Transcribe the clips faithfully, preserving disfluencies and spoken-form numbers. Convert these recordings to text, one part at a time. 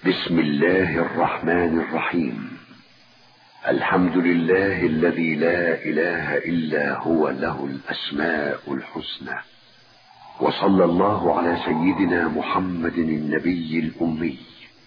بسم الله الرحمن الرحيم. الحمد لله الذي لا إله إلا هو له الأسماء الحسنى، وصلى الله على سيدنا محمد النبي الأمي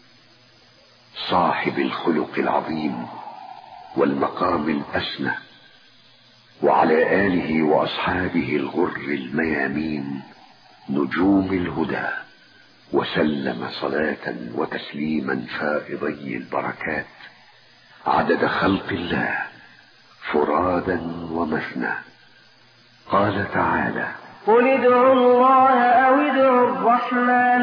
صاحب الخلق العظيم والمقام الأسنى، وعلى آله وأصحابه الغر الميامين نجوم الهدى، وسلم صلاة وتسليما فائضي البركات عدد خلق الله فرادا ومثنى. قال تعالى: قل ادعوا الله أو ادعوا الرحمن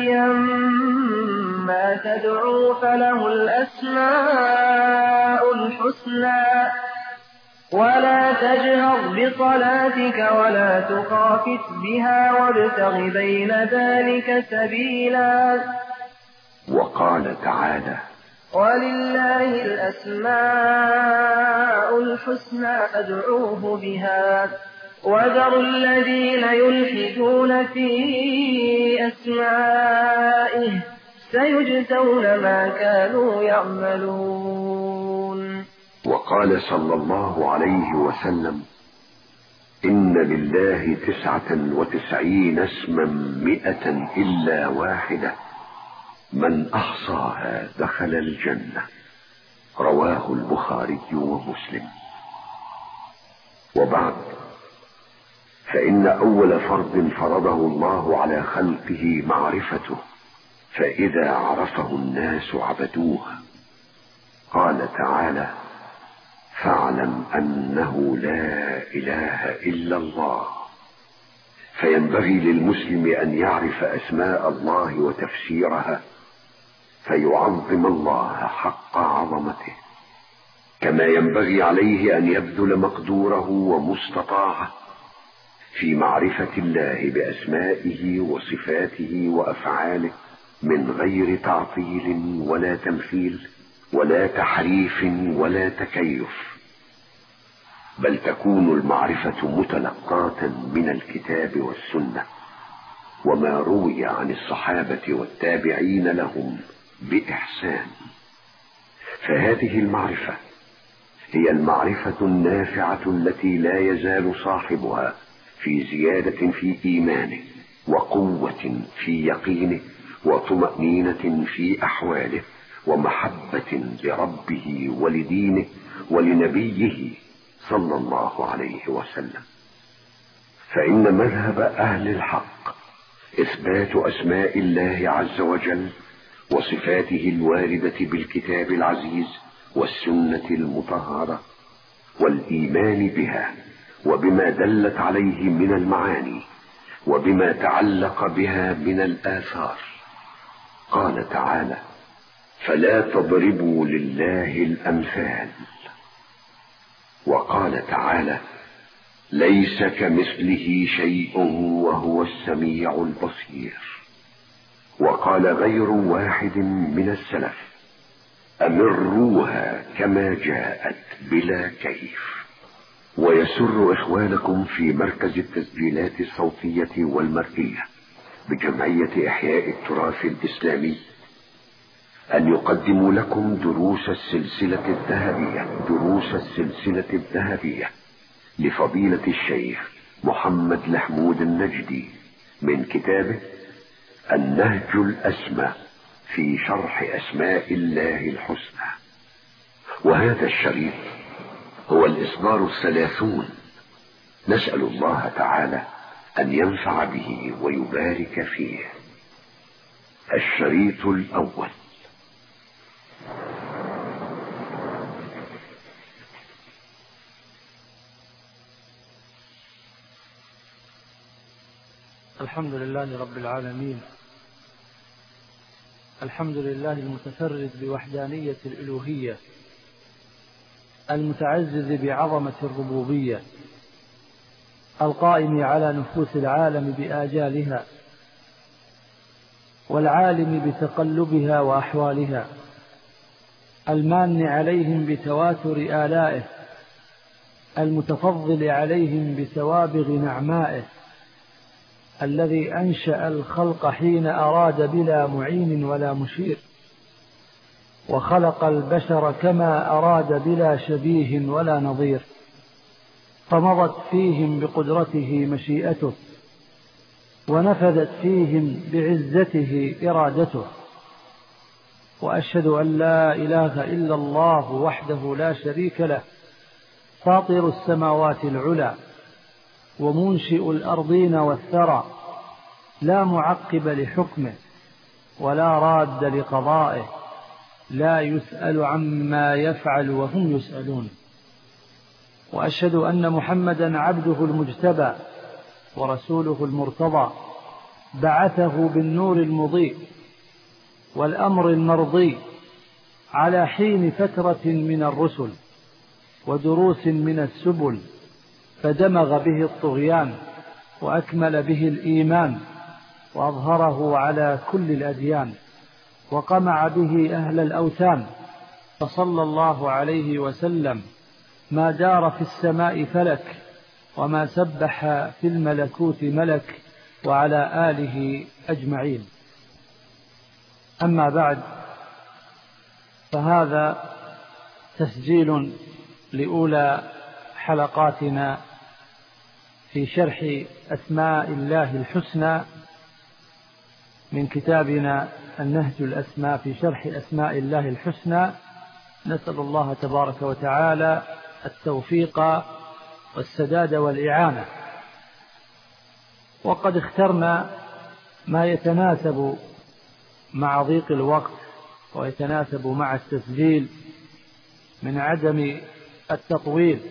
أيما تدعوا فله الأسماء الحسنى، ولا تجهر بصلاتك ولا تخافت بها وابتغ بين ذلك سبيلا. وقال تعالى: ولله الأسماء الحسنى فادعوه بها وذروا الذين يلحدون في أسمائه سيجزون ما كانوا يعملون. وقال صلى الله عليه وسلم: إن لله تسعة وتسعين اسما مئة إلا واحدة، من أحصاها دخل الجنة. رواه البخاري ومسلم. وبعد، فإن أول فرض فرضه الله على خلقه معرفته، فإذا عرفه الناس عبدوه. قال تعالى: فاعلم أنه لا إله إلا الله. فينبغي للمسلم أن يعرف أسماء الله وتفسيرها، فيعظم الله حق عظمته، كما ينبغي عليه أن يبذل مقدوره ومستطاعه في معرفة الله بأسمائه وصفاته وأفعاله، من غير تعطيل ولا تمثيل ولا تحريف ولا تكيف، بل تكون المعرفة متلقاة من الكتاب والسنة وما روي عن الصحابة والتابعين لهم بإحسان. فهذه المعرفة هي المعرفة النافعة التي لا يزال صاحبها في زيادة في إيمانه، وقوة في يقينه، وطمأنينة في أحواله، ومحبة لربه ولدينه ولنبيه صلى الله عليه وسلم. فإن مذهب أهل الحق إثبات أسماء الله عز وجل وصفاته الواردة بالكتاب العزيز والسنة المطهرة، والإيمان بها وبما دلت عليه من المعاني وبما تعلق بها من الآثار. قال تعالى: فلا تضربوا لله الأمثال. وقال تعالى: ليس كمثله شيء وهو السميع البصير. وقال غير واحد من السلف: أمروها كما جاءت بلا كيف. ويسر إخوانكم في مركز التسجيلات الصوتية والمرئية بجمعية إحياء التراث الإسلامي أن يقدموا لكم دروس السلسلة الذهبية دروس السلسلة الذهبية لفضيلة الشيخ محمد لحمود النجدي من كتابه النهج الأسمى في شرح أسماء الله الحسنى. وهذا الشريط هو الإصدار الثلاثون. نسأل الله تعالى أن ينفع به ويبارك فيه. الشريط الأول. الحمد لله رب العالمين، الحمد لله المتفرد بوحدانية الألوهية، المتعزز بعظمة الربوبية، القائم على نفوس العالم بآجالها، والعالم بتقلبها وأحوالها، المان عليهم بتواتر آلائه، المتفضل عليهم بسوابغ نعمائه، الذي أنشأ الخلق حين أراد بلا معين ولا مشير، وخلق البشر كما أراد بلا شبيه ولا نظير، فمضت فيهم بقدرته مشيئته، ونفذت فيهم بعزته إرادته. وأشهد أن لا إله إلا الله وحده لا شريك له، فاطر السماوات العلى ومنشئ الأرضين والثرى، لا معقب لحكمه ولا راد لقضائه، لا يسأل عما يفعل وهم يسألون. وأشهد أن محمدا عبده المجتبى ورسوله المرتضى، بعثه بالنور المضيء والأمر المرضي على حين فترة من الرسل ودروس من السبل، فدمغ به الطغيان وأكمل به الإيمان، وأظهره على كل الأديان، وقمع به أهل الأوثان. فصلى الله عليه وسلم ما دار في السماء فلك، وما سبح في الملكوت ملك، وعلى آله أجمعين. أما بعد، فهذا تسجيل لأولى حلقاتنا في شرح أسماء الله الحسنى من كتابنا النهج الأسماء في شرح أسماء الله الحسنى. نسأل الله تبارك وتعالى التوفيق والسداد والإعانة. وقد اخترنا ما يتناسب مع ضيق الوقت ويتناسب مع التسجيل من عدم التطويل،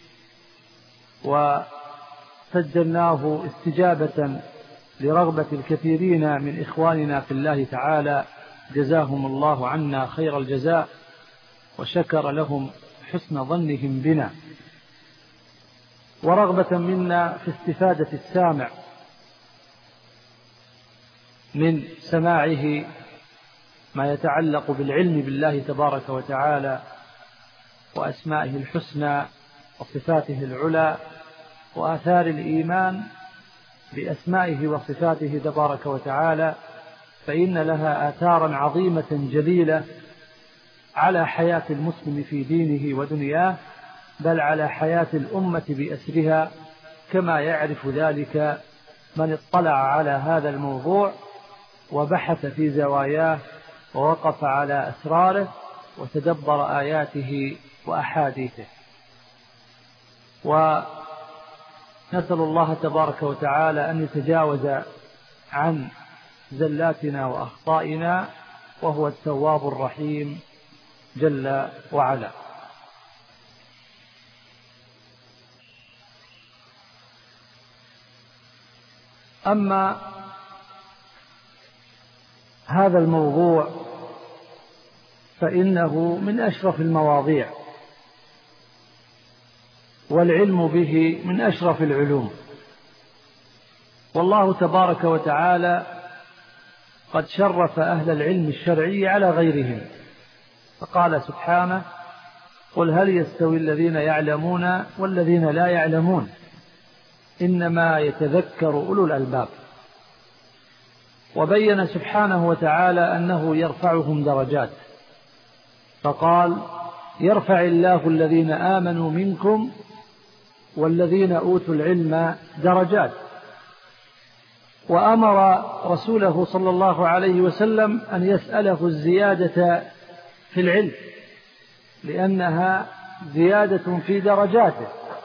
وسجلناه استجابة لرغبة الكثيرين من إخواننا في الله تعالى، جزاهم الله عنا خير الجزاء وشكر لهم حسن ظنهم بنا، ورغبة منا في استفادة السامع من سماعه ما يتعلق بالعلم بالله تبارك وتعالى وأسمائه الحسنى وصفاته العلى، وآثار الإيمان بأسمائه وصفاته تبارك وتعالى، فإن لها آثارا عظيمة جليلة على حياة المسلم في دينه ودنياه، بل على حياة الأمة بأسرها، كما يعرف ذلك من اطلع على هذا الموضوع وبحث في زواياه ووقف على أسراره وتدبر آياته وأحاديثه. ونسأل الله تبارك وتعالى أن يتجاوز عن زلاتنا وأخطائنا، وهو التواب الرحيم جل وعلا. أما هذا الموضوع فإنه من أشرف المواضيع، والعلم به من أشرف العلوم، والله تبارك وتعالى قد شرف أهل العلم الشرعي على غيرهم، فقال سبحانه: قل هل يستوي الذين يعلمون والذين لا يعلمون إنما يتذكر أولو الألباب. وبين سبحانه وتعالى أنه يرفعهم درجات، فقال: يرفع الله الذين آمنوا منكم والذين أوتوا العلم درجات. وأمر رسوله صلى الله عليه وسلم أن يسأله الزيادة في العلم، لأنها زيادة في درجاته.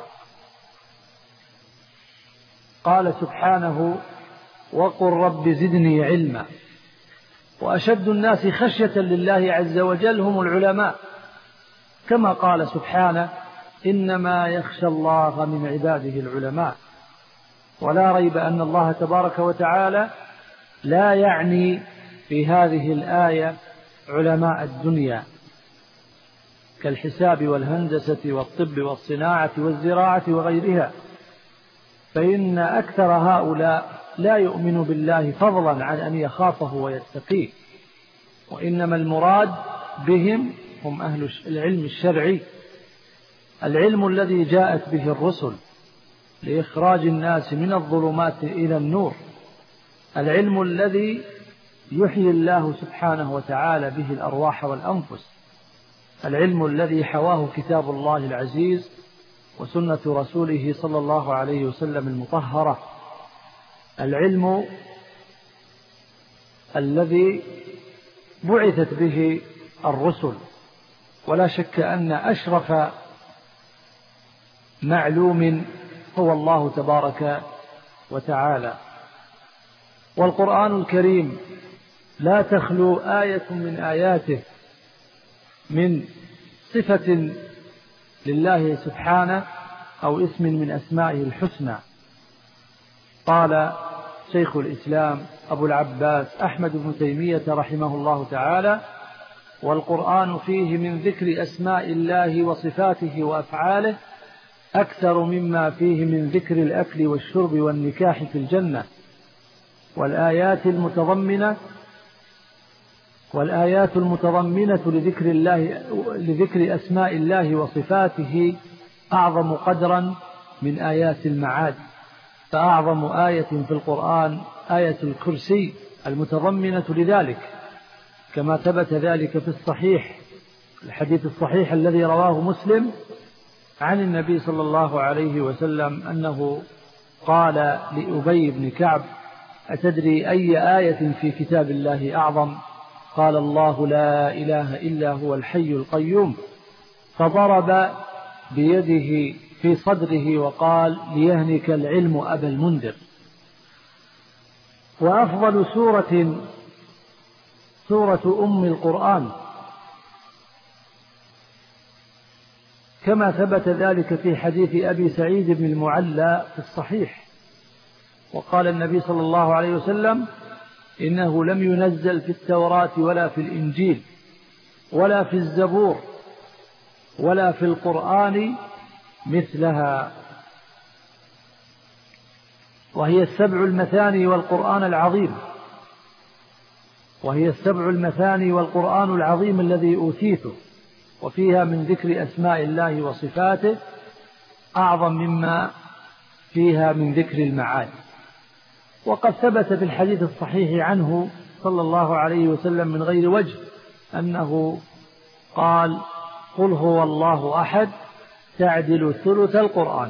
قال سبحانه: وقل رب زدني علما. وأشد الناس خشية لله عز وجل هم العلماء، كما قال سبحانه: إنما يخشى الله من عباده العلماء. ولا ريب أن الله تبارك وتعالى لا يعني في هذه الآية علماء الدنيا كالحساب والهندسة والطب والصناعة والزراعة وغيرها، فإن أكثر هؤلاء لا يؤمن بالله فضلا عن أن يخافه ويتقيه، وإنما المراد بهم هم أهل العلم الشرعي، العلم الذي جاءت به الرسل لإخراج الناس من الظلمات إلى النور، العلم الذي يحيي الله سبحانه وتعالى به الأرواح والأنفس، العلم الذي حواه كتاب الله العزيز وسنة رسوله صلى الله عليه وسلم المطهرة، العلم الذي بعثت به الرسل، ولا شك أن أشرف معلوم هو الله تبارك وتعالى. والقرآن الكريم لا تخلو آية من آياته من صفة لله سبحانه أو اسم من أسمائه الحسنى. قال شيخ الإسلام أبو العباس أحمد بن تيمية رحمه الله تعالى: والقرآن فيه من ذكر أسماء الله وصفاته وأفعاله أكثر مما فيه من ذكر الأكل والشرب والنكاح في الجنة. والآيات المتضمنة والآيات المتضمنة لذكر الله لذكر أسماء الله وصفاته أعظم قدرا من آيات المعاد، فأعظم آية في القرآن آية الكرسي المتضمنة لذلك، كما ثبت ذلك في الصحيح الحديث الصحيح الذي رواه مسلم عن النبي صلى الله عليه وسلم أنه قال لأبي بن كعب: أتدري أي آية في كتاب الله أعظم؟ قال: الله لا إله إلا هو الحي القيوم. فضرب بيده في صدره وقال: ليهنك العلم أبا المنذر. وأفضل سورة سورة أم القرآن، كما ثبت ذلك في حديث أبي سعيد بن المعلى في الصحيح. وقال النبي صلى الله عليه وسلم: إنه لم ينزل في التوراة ولا في الإنجيل ولا في الزبور ولا في القرآن مثلها. وهي السبع المثاني والقرآن العظيم وهي السبع المثاني والقرآن العظيم الذي أوتيته، وفيها من ذكر أسماء الله وصفاته أعظم مما فيها من ذكر المعاد. وقد ثبت في الحديث الصحيح عنه صلى الله عليه وسلم من غير وجه أنه قال: قل هو الله أحد تعدل ثلث القرآن.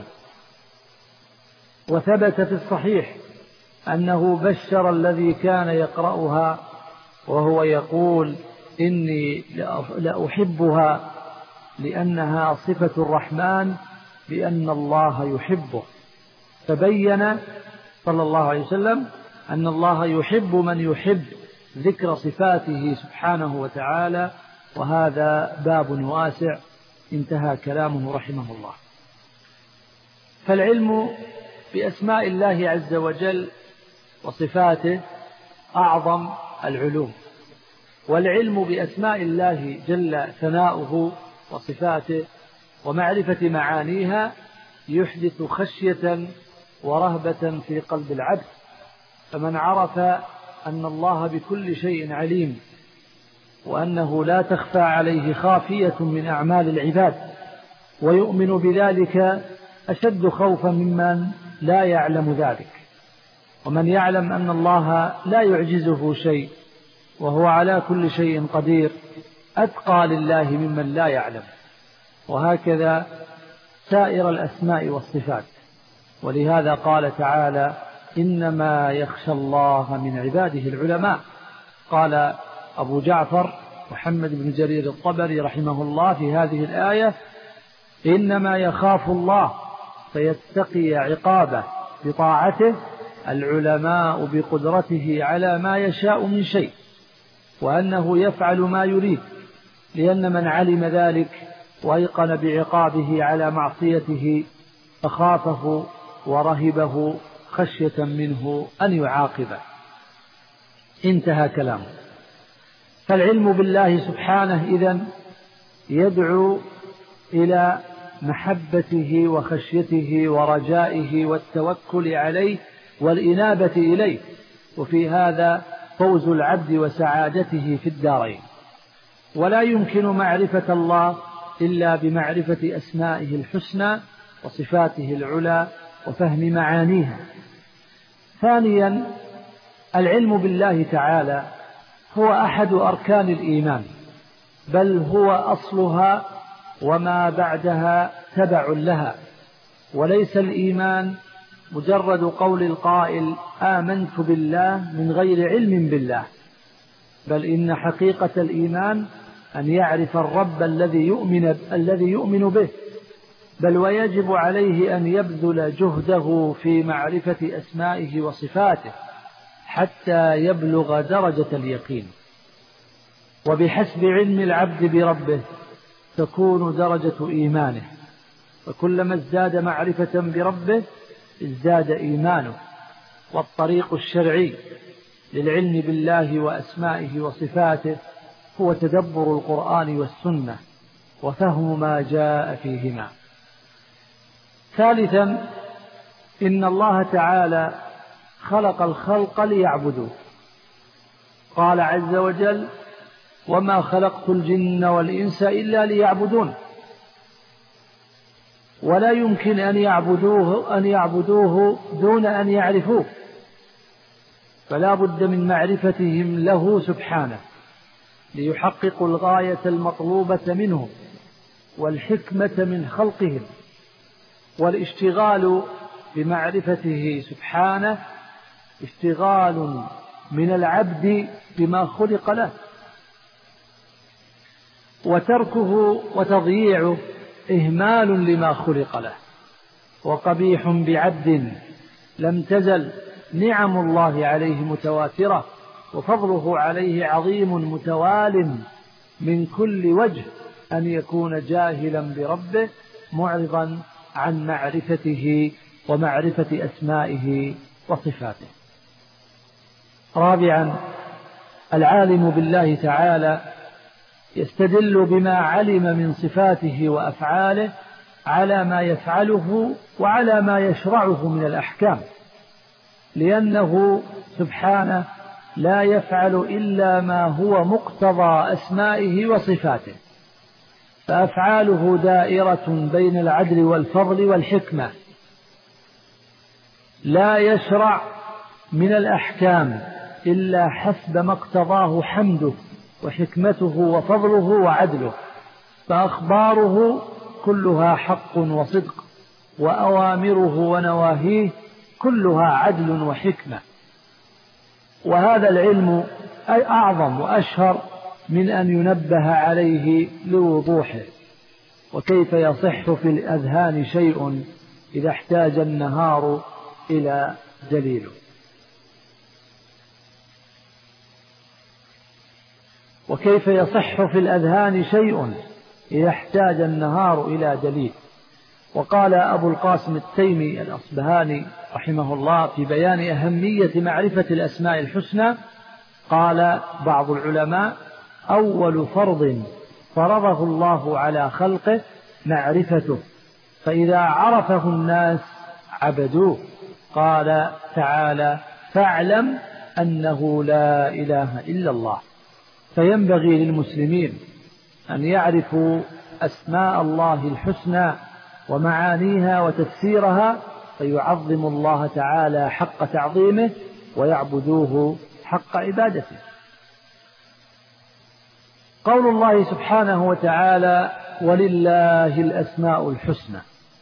وثبت في الصحيح أنه بشر الذي كان يقرأها وهو يقول: إني لأحبها لأنها صفة الرحمن بأن الله يحبه. فبين صلى الله عليه وسلم أن الله يحب من يحب ذكر صفاته سبحانه وتعالى، وهذا باب واسع. انتهى كلامه رحمه الله. فالعلم بأسماء الله عز وجل وصفاته أعظم العلوم، والعلم بأسماء الله جل ثناؤه وصفاته ومعرفة معانيها يحدث خشية ورهبة في قلب العبد. فمن عرف أن الله بكل شيء عليم وأنه لا تخفى عليه خافية من أعمال العباد ويؤمن بذلك أشد خوفا ممن لا يعلم ذلك. ومن يعلم أن الله لا يعجزه شيء وهو على كل شيء قدير أتقى لله ممن لا يعلم. وهكذا سائر الأسماء والصفات. ولهذا قال تعالى: إنما يخشى الله من عباده العلماء. قال أبو جعفر محمد بن جرير الطبري رحمه الله في هذه الآية: إنما يخاف الله فيتقي عقابه بطاعته العلماء بقدرته على ما يشاء من شيء، وأنه يفعل ما يريد، لأن من علم ذلك وأيقن بعقابه على معصيته فخافه ورهبه خشية منه أن يعاقبه. انتهى كلامه. فالعلم بالله سبحانه إذن يدعو إلى محبته وخشيته ورجائه والتوكل عليه والإنابة إليه، وفي هذا فوز العبد وسعادته في الدارين. ولا يمكن معرفة الله إلا بمعرفة أسمائه الحسنى وصفاته العلى وفهم معانيها. ثانيا، العلم بالله تعالى هو أحد أركان الإيمان، بل هو أصلها وما بعدها تبع لها، وليس الإيمان مجرد قول القائل آمنت بالله من غير علم بالله، بل إن حقيقة الإيمان أن يعرف الرب الذي يؤمن, الذي يؤمن به، بل ويجب عليه أن يبذل جهده في معرفة أسمائه وصفاته حتى يبلغ درجة اليقين. وبحسب علم العبد بربه تكون درجة إيمانه، وكلما ازداد معرفة بربه ازداد إيمانه. والطريق الشرعي للعلم بالله وأسمائه وصفاته هو تدبر القرآن والسنة وفهم ما جاء فيهما. ثالثا، إن الله تعالى خلق الخلق ليعبدوه، قال عز وجل وما خلقت الجن والإنس إلا ليعبدون، ولا يمكن أن يعبدوه, أن يعبدوه دون أن يعرفوه، فلا بد من معرفتهم له سبحانه ليحققوا الغاية المطلوبة منهم والحكمة من خلقهم. والاشتغال بمعرفته سبحانه اشتغال من العبد بما خلق له، وتركه وتضييعه إهمال لما خلق له، وقبيح بعبد لم تزل نعم الله عليه متواترة وفضله عليه عظيم متوال من كل وجه أن يكون جاهلا بربه معرضا عن معرفته ومعرفة أسمائه وصفاته. رابعا، العالم بالله تعالى يستدل بما علم من صفاته وأفعاله على ما يفعله وعلى ما يشرعه من الأحكام، لأنه سبحانه لا يفعل إلا ما هو مقتضى أسمائه وصفاته، فأفعاله دائرة بين العدل والفضل والحكمة، لا يشرع من الأحكام إلا حسب ما اقتضاه حمده وحكمته وفضله وعدله، فأخباره كلها حق وصدق، وأوامره ونواهيه كلها عدل وحكمة. وهذا العلم أي أعظم وأشهر من أن ينبه عليه لوضوحه. وكيف يصح في الأذهان شيء إذا احتاج النهار إلى دليله؟ وكيف يصح في الأذهان شيء إذا احتاج النهار إلى دليل؟ وقال أبو القاسم التيمي الأصبهاني رحمه الله في بيان أهمية معرفة الأسماء الحسنى، قال بعض العلماء أول فرض فرضه الله على خلقه معرفته، فإذا عرفه الناس عبدوه. قال تعالى فاعلم أنه لا إله إلا الله. فينبغي للمسلمين أن يعرفوا أسماء الله الحسنى ومعانيها وتفسيرها، فيعظم الله تعالى حق تعظيمه ويعبدوه حق عبادته. قول الله سبحانه وتعالى ولله الأسماء الحسنى،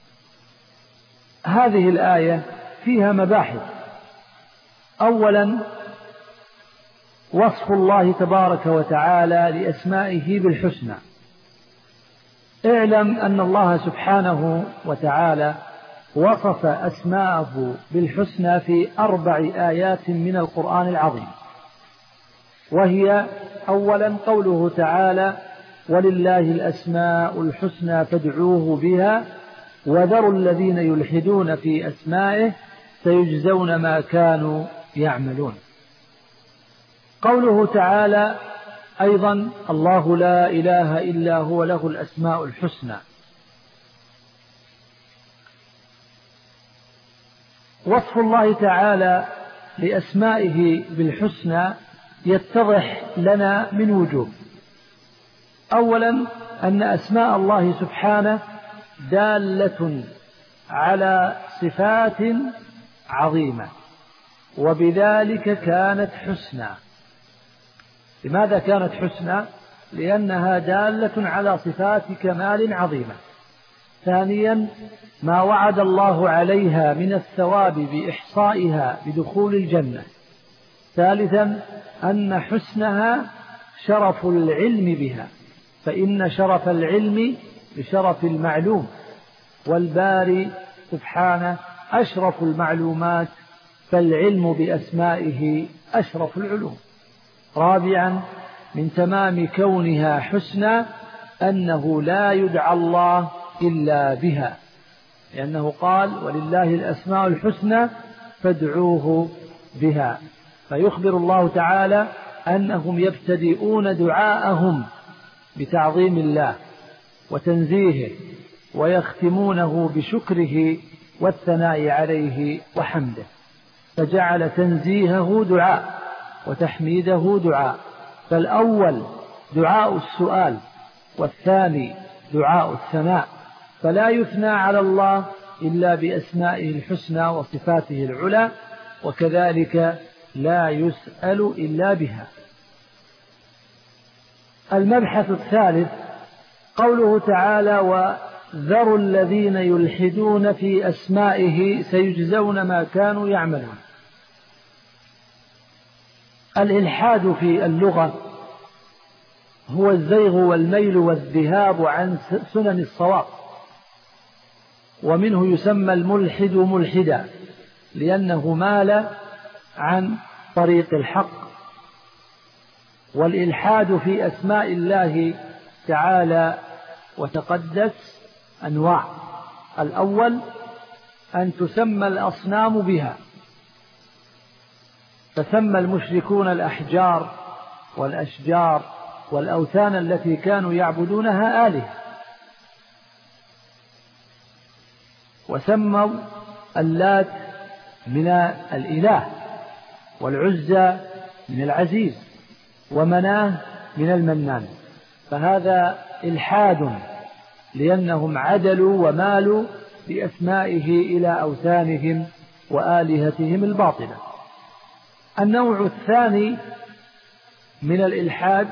هذه الآية فيها مباحث. أولا، وصف الله تبارك وتعالى لأسمائه بالحسنى. اعلم أن الله سبحانه وتعالى وصف أسماءه بالحسنى في أربع آيات من القرآن العظيم، وهي أولا قوله تعالى ولله الأسماء الحسنى فادعوه بها وذروا الذين يلحدون في أسمائه سيجزون ما كانوا يعملون. قوله تعالى أيضا الله لا إله إلا هو له الأسماء الحسنى. وصف الله تعالى لأسمائه بالحسنى يتضح لنا من وجوه. أولا، أن أسماء الله سبحانه دالة على صفات عظيمة، وبذلك كانت حسنى. لماذا كانت حسنى؟ لأنها دالة على صفات كمال عظيمة. ثانيا ما وعد الله عليها من الثواب بإحصائها بدخول الجنة. ثالثا أن حسنها شرف العلم بها، فإن شرف العلم بشرف المعلوم، والباري سبحانه أشرف المعلومات، فالعلم بأسمائه أشرف العلوم. رابعا من تمام كونها حسنى أنه لا يدعى الله إلا بها، لأنه قال ولله الأسماء الحسنى فادعوه بها، فيخبر الله تعالى أنهم يبتدئون دعاءهم بتعظيم الله وتنزيهه، ويختمونه بشكره والثناء عليه وحمده، فجعل تنزيهه دعاء وتحميده دعاء، فالأول دعاء السؤال والثاني دعاء الثناء، فلا يثنى على الله إلا بأسمائه الحسنى وصفاته العلى، وكذلك لا يسأل إلا بها. المبحث الثالث قوله تعالى وذروا الذين يلحدون في أسمائه سيجزون ما كانوا يعملون. الإلحاد في اللغة هو الزيغ والميل والذهاب عن سنن الصواب، ومنه يسمى الملحد ملحدا لأنه مال عن طريق الحق. والإلحاد في أسماء الله تعالى وتقدس أنواع. الأول أن تسمى الأصنام بها، فسمى المشركون الأحجار والأشجار والأوثان التي كانوا يعبدونها آلهة، وسموا اللات من الإله، والعزى من العزيز، ومناه من المنان، فهذا إلحاد لأنهم عدلوا ومالوا بأسمائه إلى أوثانهم وآلهتهم الباطلة. النوع الثاني من الإلحاد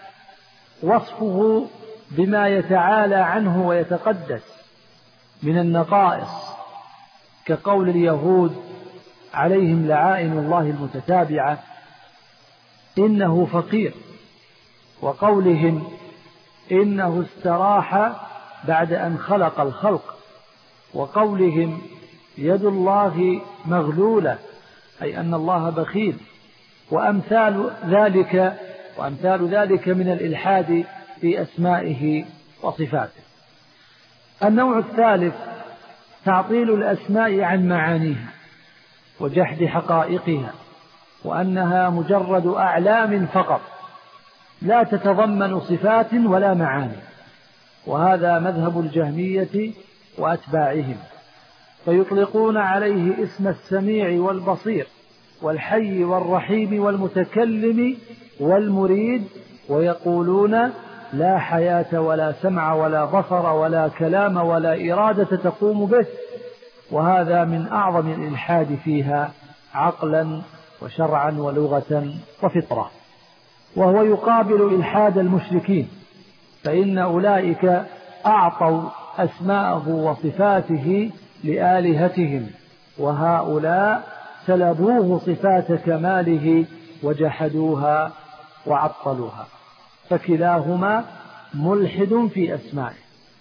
وصفه بما يتعالى عنه ويتقدس من النقائص، كقول اليهود عليهم لعائن الله المتتابعة إنه فقير، وقولهم إنه استراح بعد أن خلق الخلق، وقولهم يد الله مغلولة أي أن الله بخيل، وأمثال ذلك وأمثال ذلك من الإلحاد في أسمائه وصفاته. النوع الثالث تعطيل الأسماء عن معانيها وجحد حقائقها، وأنها مجرد أعلام فقط لا تتضمن صفات ولا معاني، وهذا مذهب الجهمية وأتباعهم، فيطلقون عليه اسم السميع والبصير والحي والرحيم والمتكلم والمريد، ويقولون لا حياة ولا سمع ولا بصر ولا كلام ولا إرادة تقوم به، وهذا من أعظم الإلحاد فيها عقلا وشرعا ولغة وفطرة، وهو يقابل إلحاد المشركين، فإن أولئك أعطوا أسماءه وصفاته لآلهتهم، وهؤلاء سلبوه صفات كماله وجحدوها وعطلوها، فكلاهما ملحد في أسمائه.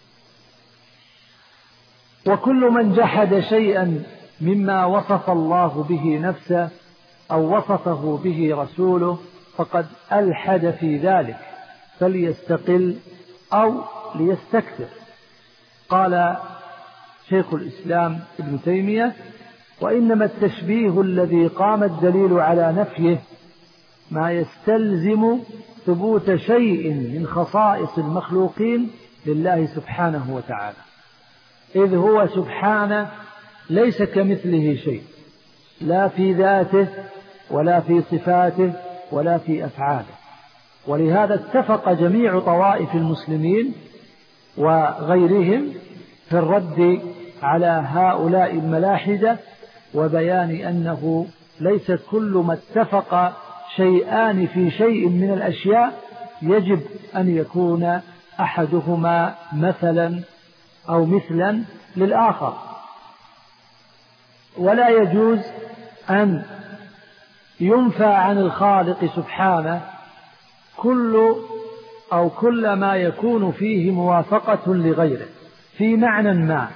وكل من جحد شيئا مما وصف الله به نفسه أو وصفه به رسوله فقد ألحد في ذلك، فليستقل أو ليستكثر. قال شيخ الإسلام ابن تيمية وإنما التشبيه الذي قام الدليل على نفيه ما يستلزم ثبوت شيء من خصائص المخلوقين لله سبحانه وتعالى، إذ هو سبحانه ليس كمثله شيء، لا في ذاته ولا في صفاته ولا في أفعاله. ولهذا اتفق جميع طوائف المسلمين وغيرهم في الرد على هؤلاء الملاحدة، وبيان أنه ليس كل ما اتفق شيئان في شيء من الأشياء يجب أن يكون أحدهما مثلا أو مثلا للآخر، ولا يجوز أن ينفى عن الخالق سبحانه كل أو كل ما يكون فيه موافقة لغيره في معنى ما،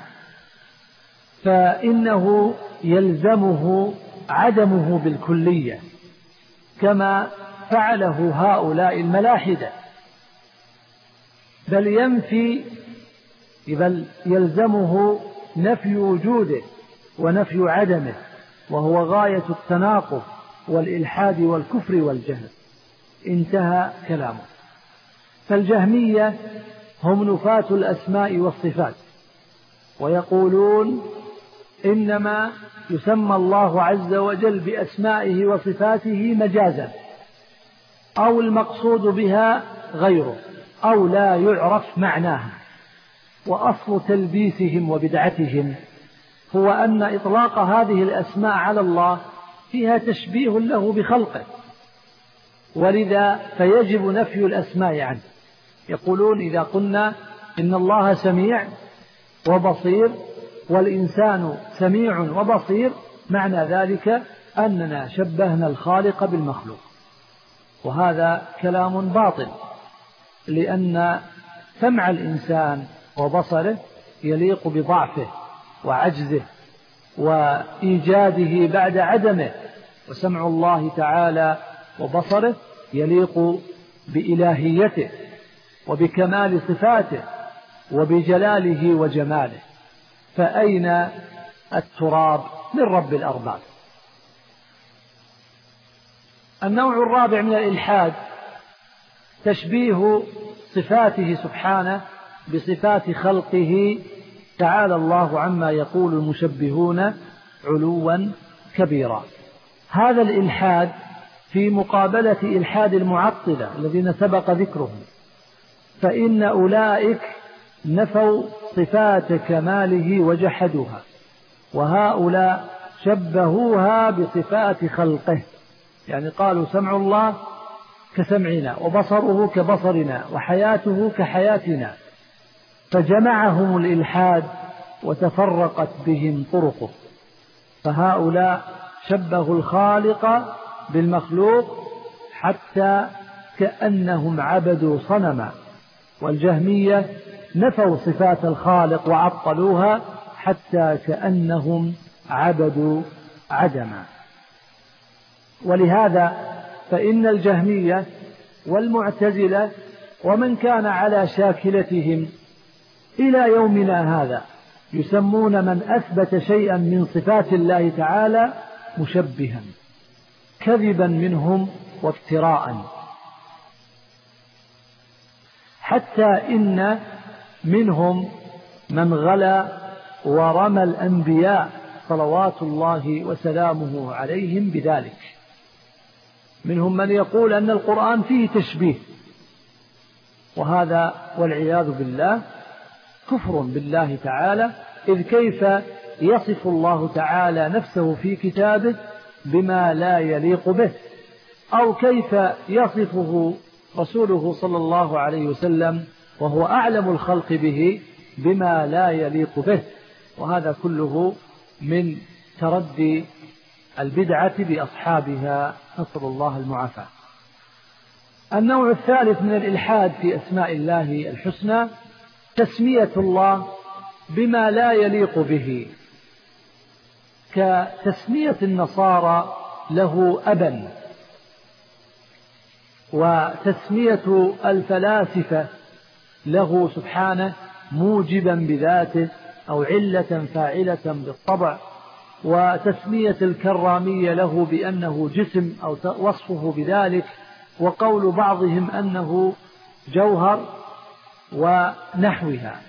فإنه يلزمه عدمه بالكلية كما فعله هؤلاء الملاحدة، بل ينفي بل يلزمه نفي وجوده ونفي عدمه، وهو غاية التناقض والإلحاد والكفر والجهل. انتهى كلامه. فالجهمية هم نفاة الأسماء والصفات، ويقولون إنما يسمى الله عز وجل بأسمائه وصفاته مجازا، أو المقصود بها غيره، أو لا يعرف معناها. وأصل تلبيسهم وبدعتهم هو أن إطلاق هذه الأسماء على الله فيها تشبيه له بخلقه، ولذا فيجب نفي الأسماء عنه. يقولون إذا قلنا إن الله سميع وبصير والإنسان سميع وبصير، معنى ذلك أننا شبهنا الخالق بالمخلوق، وهذا كلام باطل، لأن سمع الإنسان وبصره يليق بضعفه وعجزه وإيجاده بعد عدمه، وسمع الله تعالى وبصره يليق بإلهيته وبكمال صفاته وبجلاله وجماله، فأين التراب من رب الأرباب؟ النوع الرابع من الإلحاد تشبيه صفاته سبحانه بصفات خلقه، تعالى الله عما يقول المشبهون علوا كبيرا. هذا الإلحاد في مقابلة إلحاد المعطلة الذين سبق ذكرهم، فإن أولئك نفوا صفات كماله وجحدوها، وهؤلاء شبهوها بصفات خلقه، يعني قالوا سمع الله كسمعنا وبصره كبصرنا وحياته كحياتنا، فجمعهم الإلحاد وتفرقت بهم طرقه. فهؤلاء شبهوا الخالق بالمخلوق حتى كأنهم عبدوا صنما، والجهمية نفوا صفات الخالق وعطلوها حتى كأنهم عبدوا عدما. ولهذا فإن الجهمية والمعتزلة ومن كان على شاكلتهم إلى يومنا هذا يسمون من أثبت شيئا من صفات الله تعالى مشبها، كذبا منهم وافتراء، حتى إن منهم من غلا ورمى الأنبياء صلوات الله وسلامه عليهم بذلك. منهم من يقول أن القرآن فيه تشبيه، وهذا والعياذ بالله كفر بالله تعالى، إذ كيف يصف الله تعالى نفسه في كتابه بما لا يليق به، أو كيف يصفه رسوله صلى الله عليه وسلم وهو أعلم الخلق به بما لا يليق به. وهذا كله من تردي البدعة بأصحابها، نسأل الله المعافاة. النوع الثالث من الإلحاد في أسماء الله الحسنى تسمية الله بما لا يليق به، كتسمية النصارى له أبا، وتسمية الفلاسفة له سبحانه موجبا بذاته أو علة فاعلة بالطبع، وتسمية الكرامية له بأنه جسم أو وصفه بذلك، وقول بعضهم أنه جوهر ونحوها.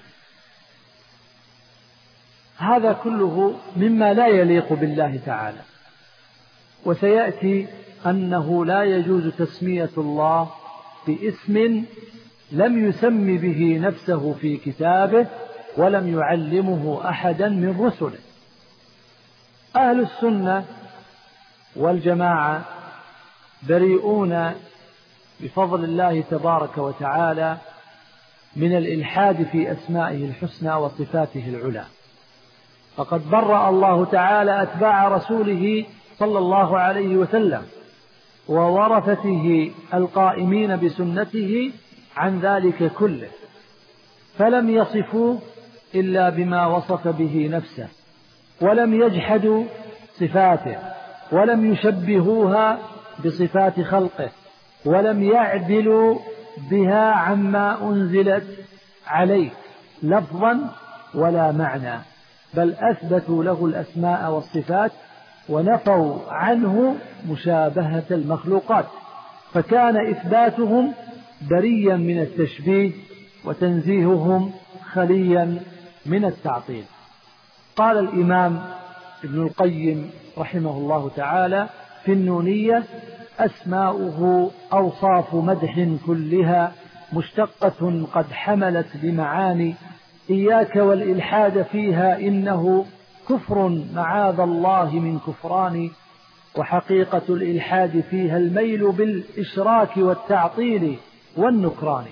هذا كله مما لا يليق بالله تعالى. وسيأتي أنه لا يجوز تسمية الله باسم لم يسم به نفسه في كتابه ولم يعلمه أحدا من رسله. أهل السنة والجماعة بريئون بفضل الله تبارك وتعالى من الإلحاد في أسمائه الحسنى وصفاته العلى. فقد برأ الله تعالى أتباع رسوله صلى الله عليه وسلم وورثته القائمين بسنته عن ذلك كله، فلم يصفوا إلا بما وصف به نفسه، ولم يجحدوا صفاته، ولم يشبهوها بصفات خلقه، ولم يعدلوا بها عما أنزلت عليه لفظا ولا معنى، بل أثبتوا له الأسماء والصفات ونفوا عنه مشابهة المخلوقات، فكان إثباتهم بريا من التشبيه وتنزيههم خليا من التعطيل. قال الإمام ابن القيم رحمه الله تعالى في النونية: أسماؤه أوصاف مدح كلها مشتقة قد حملت بمعاني، إياك والإلحاد فيها إنه كفر معاذ الله من كفران، وحقيقة الإلحاد فيها الميل بالإشراك والتعطيل والنكران.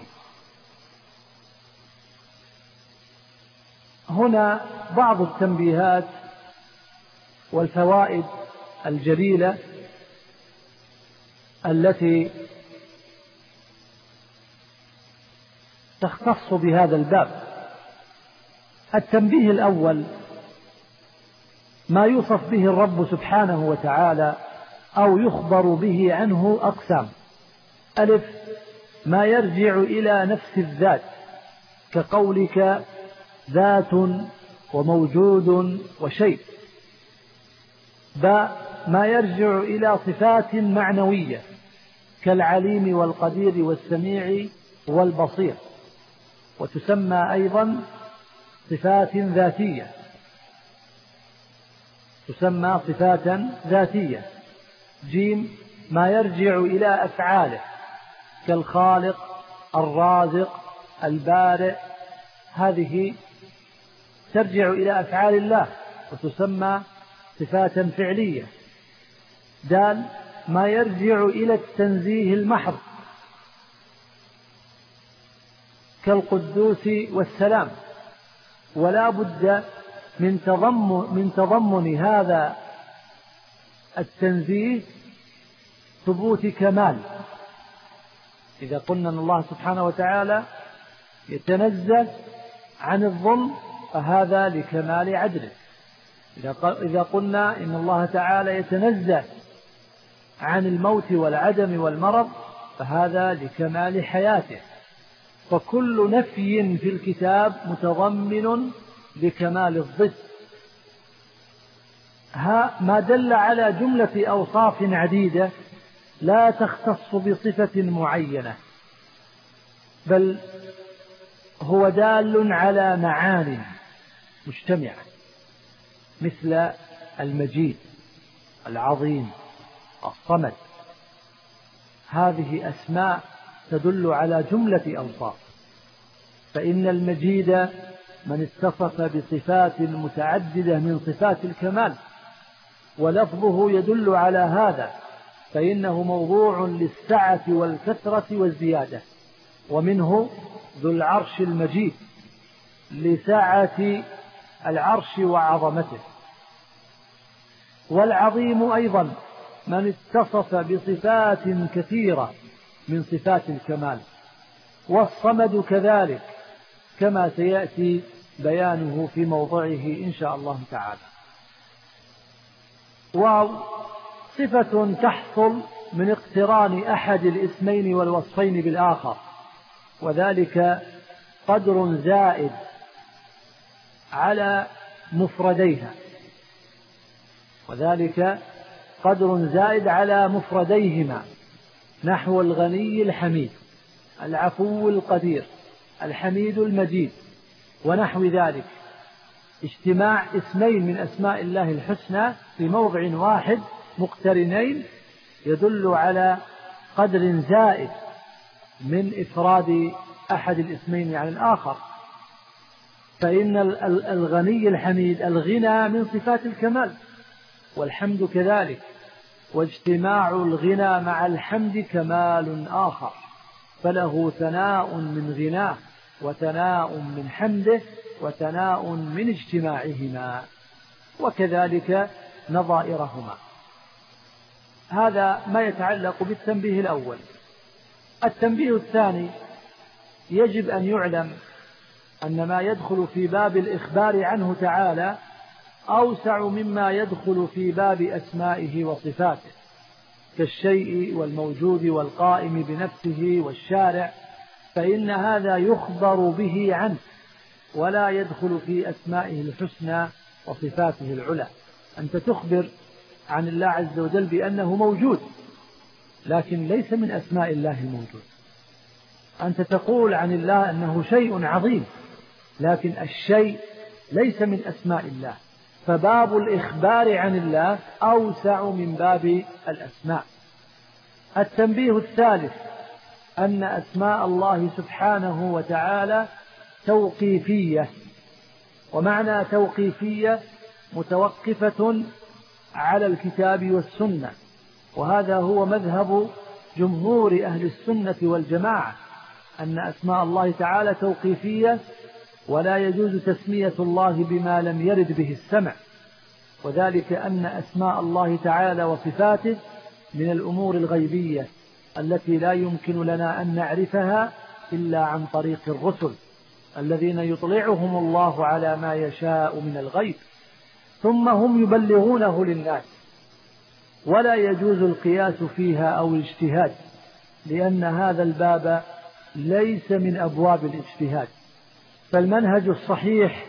هنا بعض التنبيهات والفوائد الجليلة التي تختص بهذا الباب. التنبيه الأول: ما يوصف به الرب سبحانه وتعالى أو يخبر به عنه أقسام. ألف: ما يرجع إلى نفس الذات كقولك ذات وموجود وشيء. باء: ما يرجع إلى صفات معنوية كالعليم والقدير والسميع والبصير، وتسمى أيضا صفات ذاتية، تسمى صفات ذاتية. جيم: ما يرجع إلى أفعاله كالخالق الرازق البارئ، هذه ترجع إلى أفعال الله وتسمى صفات فعلية. دال: ما يرجع إلى التنزيه المحض كالقدوس والسلام، ولا بد من تضمن, من تضمن هذا التنزيه ثبوت كمال. إذا قلنا أن الله سبحانه وتعالى يتنزه عن الظلم فهذا لكمال عدله. إذا قلنا إن الله تعالى يتنزه عن الموت والعدم والمرض فهذا لكمال حياته. فكل نفي في الكتاب متضمن لكمال الضد. ها ما دل على جملة أوصاف عديدة لا تختص بصفة معينة، بل هو دال على معان مجتمعة، مثل المجيد العظيم الصمد. هذه أسماء تدل على جملة أوصاف. فإن المجيد من اتصف بصفات متعددة من صفات الكمال، ولفظه يدل على هذا، فإنه موضوع للسعة والكثرة والزيادة. ومنه ذو العرش المجيد لسعة العرش وعظمته. والعظيم أيضا من اتصف بصفات كثيرة من صفات الكمال. والصمد كذلك، كما سيأتي بيانه في موضعه إن شاء الله تعالى. وصفة تحصل من اقتران أحد الاسمين والوصفين بالآخر، وذلك قدر زائد على مفرديها وذلك قدر زائد على مفرديهما، نحو الغني الحميد، العفو القدير، الحميد المجيد، ونحو ذلك. اجتماع اسمين من أسماء الله الحسنى في موضع واحد مقترنين يدل على قدر زائد من إفراد أحد الاسمين عن الآخر. فإن الغني الحميد الغنى من صفات الكمال، والحمد كذلك. واجتماع الغنى مع الحمد كمال آخر، فله ثناء من غناه وثناء من حمده وثناء من اجتماعهما، وكذلك نظائرهما. هذا ما يتعلق بالتنبيه الأول. التنبيه الثاني: يجب أن يعلم أن ما يدخل في باب الإخبار عنه تعالى أوسع مما يدخل في باب أسمائه وصفاته، كالشيء والموجود والقائم بنفسه والشارع، فإن هذا يخبر به عنه ولا يدخل في أسمائه الحسنى وصفاته العلى. أنت تخبر عن الله عز وجل بأنه موجود، لكن ليس من أسماء الله الموجود. أنت تقول عن الله أنه شيء عظيم، لكن الشيء ليس من أسماء الله. فباب الإخبار عن الله أوسع من باب الأسماء. التنبيه الثالث: أن أسماء الله سبحانه وتعالى توقيفية، ومعنى توقيفية متوقفة على الكتاب والسنة، وهذا هو مذهب جمهور أهل السنة والجماعة، أن أسماء الله تعالى توقيفية، ولا يجوز تسمية الله بما لم يرد به السمع، وذلك أن أسماء الله تعالى وصفاته من الأمور الغيبية التي لا يمكن لنا أن نعرفها إلا عن طريق الرسل الذين يطلعهم الله على ما يشاء من الغيب، ثم هم يبلغونه للناس، ولا يجوز القياس فيها أو الاجتهاد، لأن هذا الباب ليس من أبواب الاجتهاد. فالمنهج الصحيح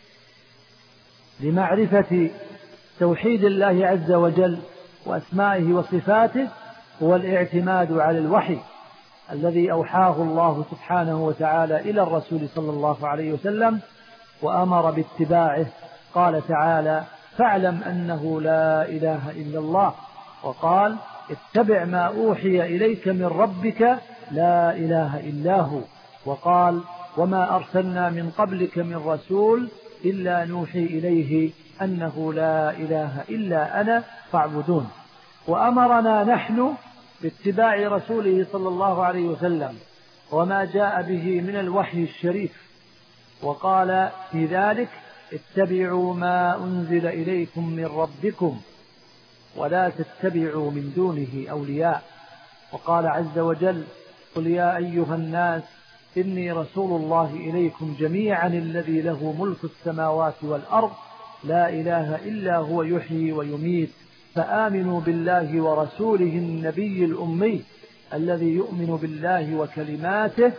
لمعرفة توحيد الله عز وجل وأسمائه وصفاته هو الاعتماد على الوحي الذي أوحاه الله سبحانه وتعالى إلى الرسول صلى الله عليه وسلم وأمر باتباعه. قال تعالى: فاعلم أنه لا إله إلا الله، وقال: اتبع ما أوحي إليك من ربك لا إله إلا هو، وقال: وما أرسلنا من قبلك من رسول إلا نوحي إليه أنه لا إله إلا أنا فاعبدون. وأمرنا نحن باتباع رسوله صلى الله عليه وسلم وما جاء به من الوحي الشريف، وقال في ذلك: اتبعوا ما أنزل إليكم من ربكم ولا تتبعوا من دونه أولياء. وقال عز وجل: قل يا أيها الناس إني رسول الله إليكم جميعا الذي له ملك السماوات والأرض لا إله إلا هو يحيي ويميت، فآمنوا بالله ورسوله النبي الأمي الذي يؤمن بالله وكلماته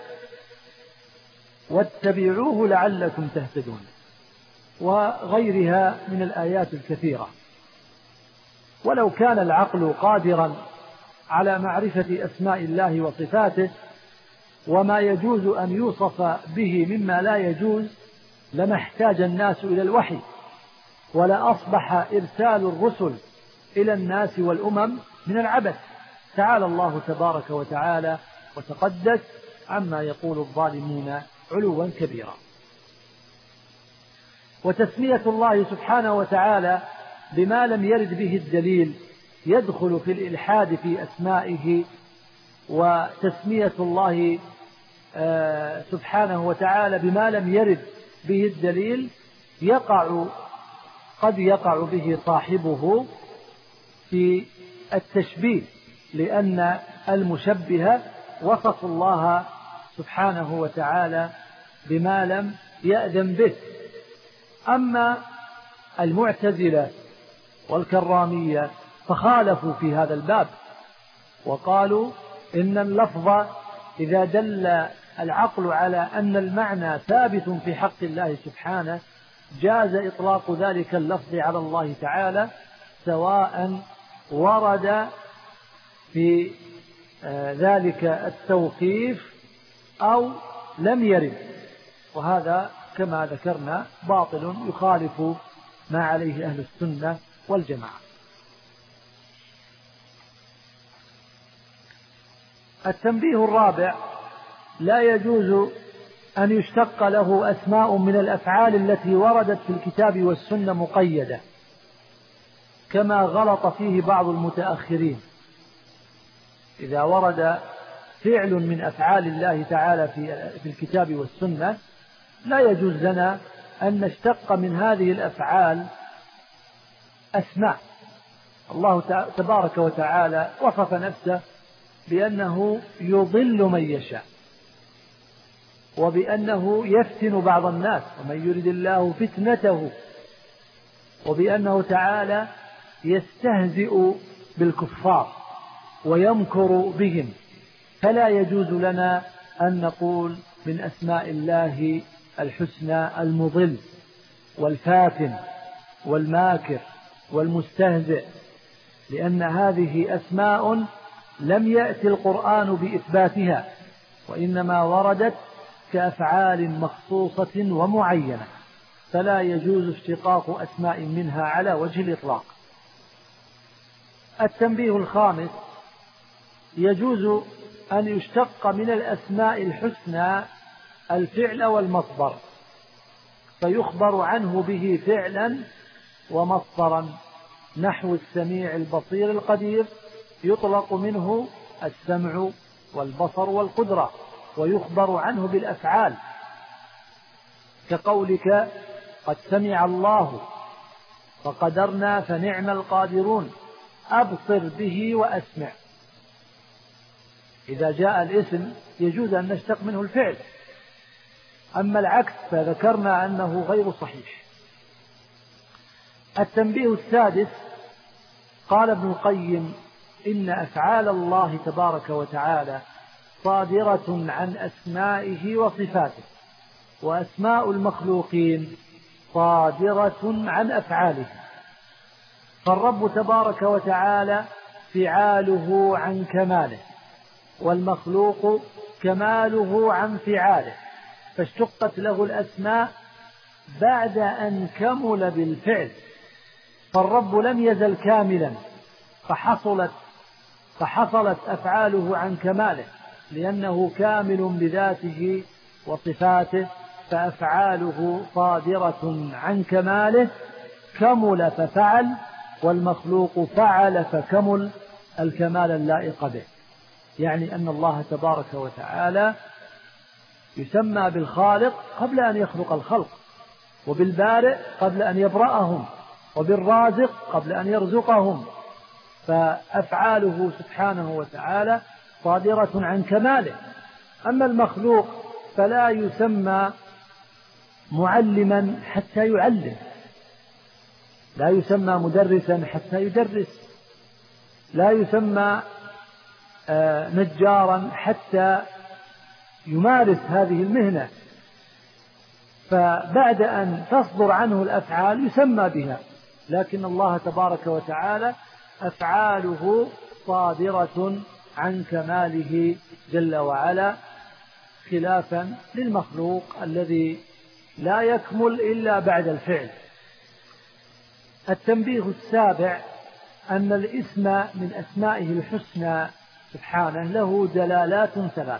واتبعوه لعلكم تهتدون، وغيرها من الآيات الكثيرة. ولو كان العقل قادرا على معرفة أسماء الله وصفاته وما يجوز أن يوصف به مما لا يجوز لما احتاج الناس إلى الوحي، ولا أصبح إرسال الرسل إلى الناس والأمم من العبث. تعالى الله تبارك وتعالى وتقدس عما يقول الظالمون علوا كبيرا. وتسمية الله سبحانه وتعالى بما لم يرد به الدليل يدخل في الإلحاد في أسمائه، وتسمية الله سبحانه وتعالى بما لم يرد به الدليل يقع قد يقع به صاحبه في التشبيه، لأن المشبهة وصفوا الله سبحانه وتعالى بما لم يأذن به. أما المعتزلة والكرامية فخالفوا في هذا الباب، وقالوا إن اللفظ إذا دل العقل على أن المعنى ثابت في حق الله سبحانه جاز إطلاق ذلك اللفظ على الله تعالى، سواء ورد في ذلك التوقيف أو لم يرد، وهذا كما ذكرنا باطل يخالف ما عليه أهل السنة والجماعة. التنبيه الرابع: لا يجوز أن يشتق له أسماء من الأفعال التي وردت في الكتاب والسنة مقيدة، كما غلط فيه بعض المتأخرين. إذا ورد فعل من أفعال الله تعالى في الكتاب والسنة لا يجوز لنا أن نشتق من هذه الأفعال أسماء. الله تبارك وتعالى وصف نفسه بأنه يضل من يشاء، وبأنه يفتن بعض الناس ومن يرد الله فتنته، وبأنه تعالى يستهزئ بالكفار ويمكر بهم. فلا يجوز لنا أن نقول من أسماء الله الحسنى المضل والفاتن والماكر والمستهزئ، لأن هذه أسماء لم يأتي القرآن بإثباتها، وإنما وردت كأفعال مخصوصة ومعينة، فلا يجوز اشتقاق أسماء منها على وجه الإطلاق. التنبيه الخامس: يجوز أن يشتق من الأسماء الحسنى الفعل والمصدر، فيخبر عنه به فعلا ومصدرا، نحو السميع البصير القدير يطلق منه السمع والبصر والقدرة، ويخبر عنه بالأفعال، كقولك قد سمع الله فقدرنا فنعم القادرون أبصر به وأسمع. إذا جاء الاسم يجوز أن نشتق منه الفعل، أما العكس فذكرنا أنه غير صحيح. التنبيه السادس: قال ابن القيم: إن أفعال الله تبارك وتعالى صادرة عن أسمائه وصفاته، وأسماء المخلوقين صادرة عن أفعاله. فالرب تبارك وتعالى فعاله عن كماله، والمخلوق كماله عن فعاله، فاشتقت له الأسماء بعد أن كمل بالفعل. فالرب لم يزل كاملا فحصلت فحصلت أفعاله عن كماله، لأنه كامل بذاته وصفاته، فأفعاله صادرة عن كماله، كمل ففعل، والمخلوق فعل فكمل الكمال اللائق به. يعني أن الله تبارك وتعالى يسمى بالخالق قبل أن يخلق الخلق، وبالبارئ قبل أن يبرأهم، وبالرازق قبل أن يرزقهم. فأفعاله سبحانه وتعالى صادرة عن كماله. أما المخلوق فلا يسمى معلما حتى يعلم، لا يسمى مدرسا حتى يدرس، لا يسمى نجارا حتى يمارس هذه المهنة. فبعد أن تصدر عنه الأفعال يسمى بها، لكن الله تبارك وتعالى أفعاله صادرة عن كماله جل وعلا، خلافا للمخلوق الذي لا يكمل إلا بعد الفعل. التنبيه السابع: أن الاسم من أسمائه الحسنى سبحانه له دلالات ثلاث.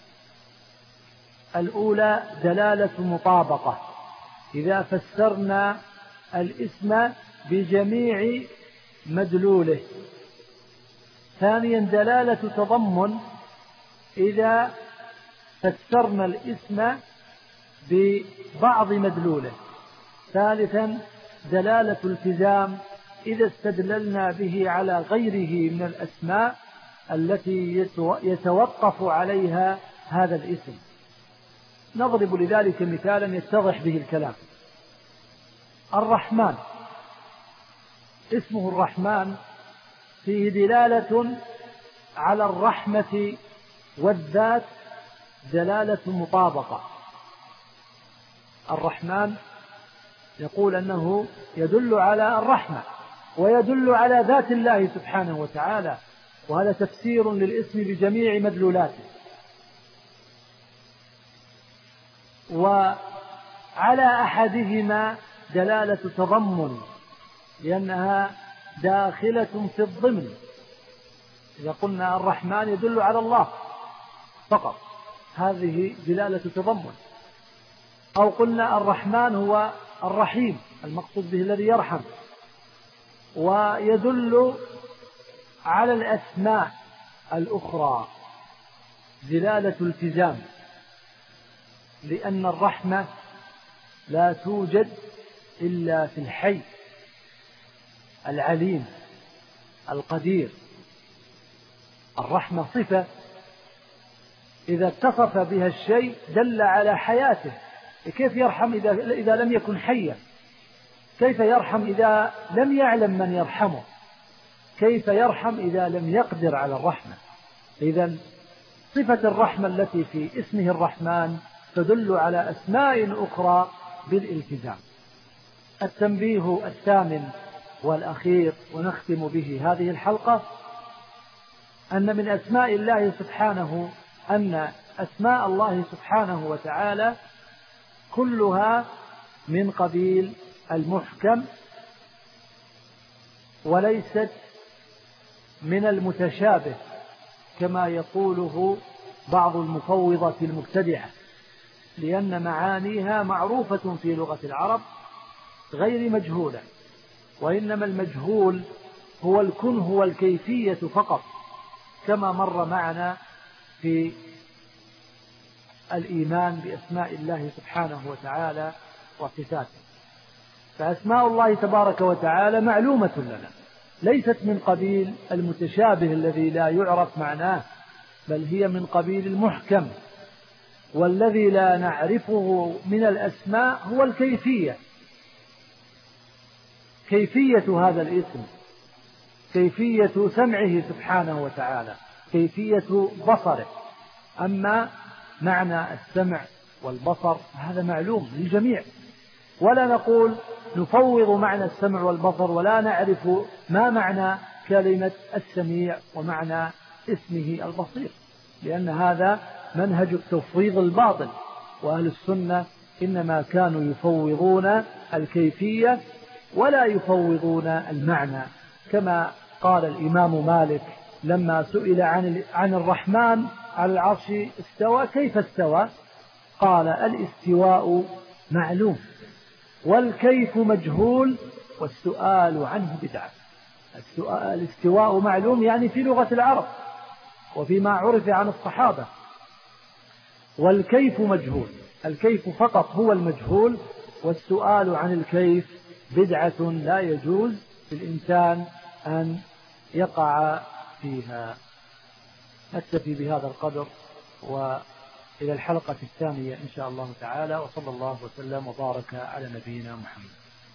الأولى دلالة مطابقة، إذا فسرنا الاسم بجميع مدلوله. ثانيا دلالة تضمن، إذا فسرنا الاسم ببعض مدلوله. ثالثا دلالة التزام، إذا استدللنا به على غيره من الأسماء التي يتوقف عليها هذا الاسم. نضرب لذلك مثالا يتضح به الكلام. الرحمن، اسمه الرحمن فيه دلالة على الرحمة والذات، دلالة مطابقة. الرحمن يقول أنه يدل على الرحمة ويدل على ذات الله سبحانه وتعالى، وهذا تفسير للاسم بجميع مدلولاته. وعلى أحدهما دلالة تضمن، لأنها داخلة في الضمن. إذا قلنا الرحمن يدل على الله فقط، هذه دلالة تضمن. أو قلنا الرحمن هو الرحيم، المقصود به الذي يرحم، ويدل على الأسماء الأخرى دلالة التزام، لأن الرحمة لا توجد إلا في الحي العليم القدير. الرحمة صفة إذا اتصف بها الشيء دل على حياته. كيف يرحم إذا, إذا لم يكن حيا؟ كيف يرحم إذا لم يعلم من يرحمه؟ كيف يرحم إذا لم يقدر على الرحمة؟ إذن صفة الرحمة التي في اسمه الرحمن تدل على أسماء أخرى بالالتزام. التنبيه الثامن والأخير ونختم به هذه الحلقة أن من أسماء الله سبحانه أن أسماء الله سبحانه وتعالى كلها من قبيل المحكم وليست من المتشابه كما يقوله بعض المفوضة المبتدعة، لأن معانيها معروفة في لغة العرب غير مجهولة، وإنما المجهول هو الكنه والكيفية فقط، كما مر معنا في الإيمان بأسماء الله سبحانه وتعالى وصفاته. فأسماء الله تبارك وتعالى معلومة لنا، ليست من قبيل المتشابه الذي لا يعرف معناه، بل هي من قبيل المحكم. والذي لا نعرفه من الأسماء هو الكيفية، كيفية هذا الاسم، كيفية سمعه سبحانه وتعالى، كيفية بصره. أما معنى السمع والبصر هذا معلوم للجميع، ولا نقول نفوض معنى السمع والبصر ولا نعرف ما معنى كلمة السميع ومعنى اسمه البصير، لأن هذا منهج التفويض الباطل. وأهل السنة إنما كانوا يفوضون الكيفية ولا يفوضون المعنى، كما قال الإمام مالك لما سئل عن عن الرحمن على العرش استوى كيف استوى؟ قال الاستواء معلوم والكيف مجهول والسؤال عنه بدعة. الاستواء معلوم يعني في لغة العرب وفيما عرف عن الصحابة، والكيف مجهول، الكيف فقط هو المجهول، والسؤال عن الكيف بدعة لا يجوز للإنسان أن يقع فيها. نكتفي بهذا القدر، وإلى الحلقة الثانية إن شاء الله تعالى، وصلى الله وسلم وبارك على نبينا محمد.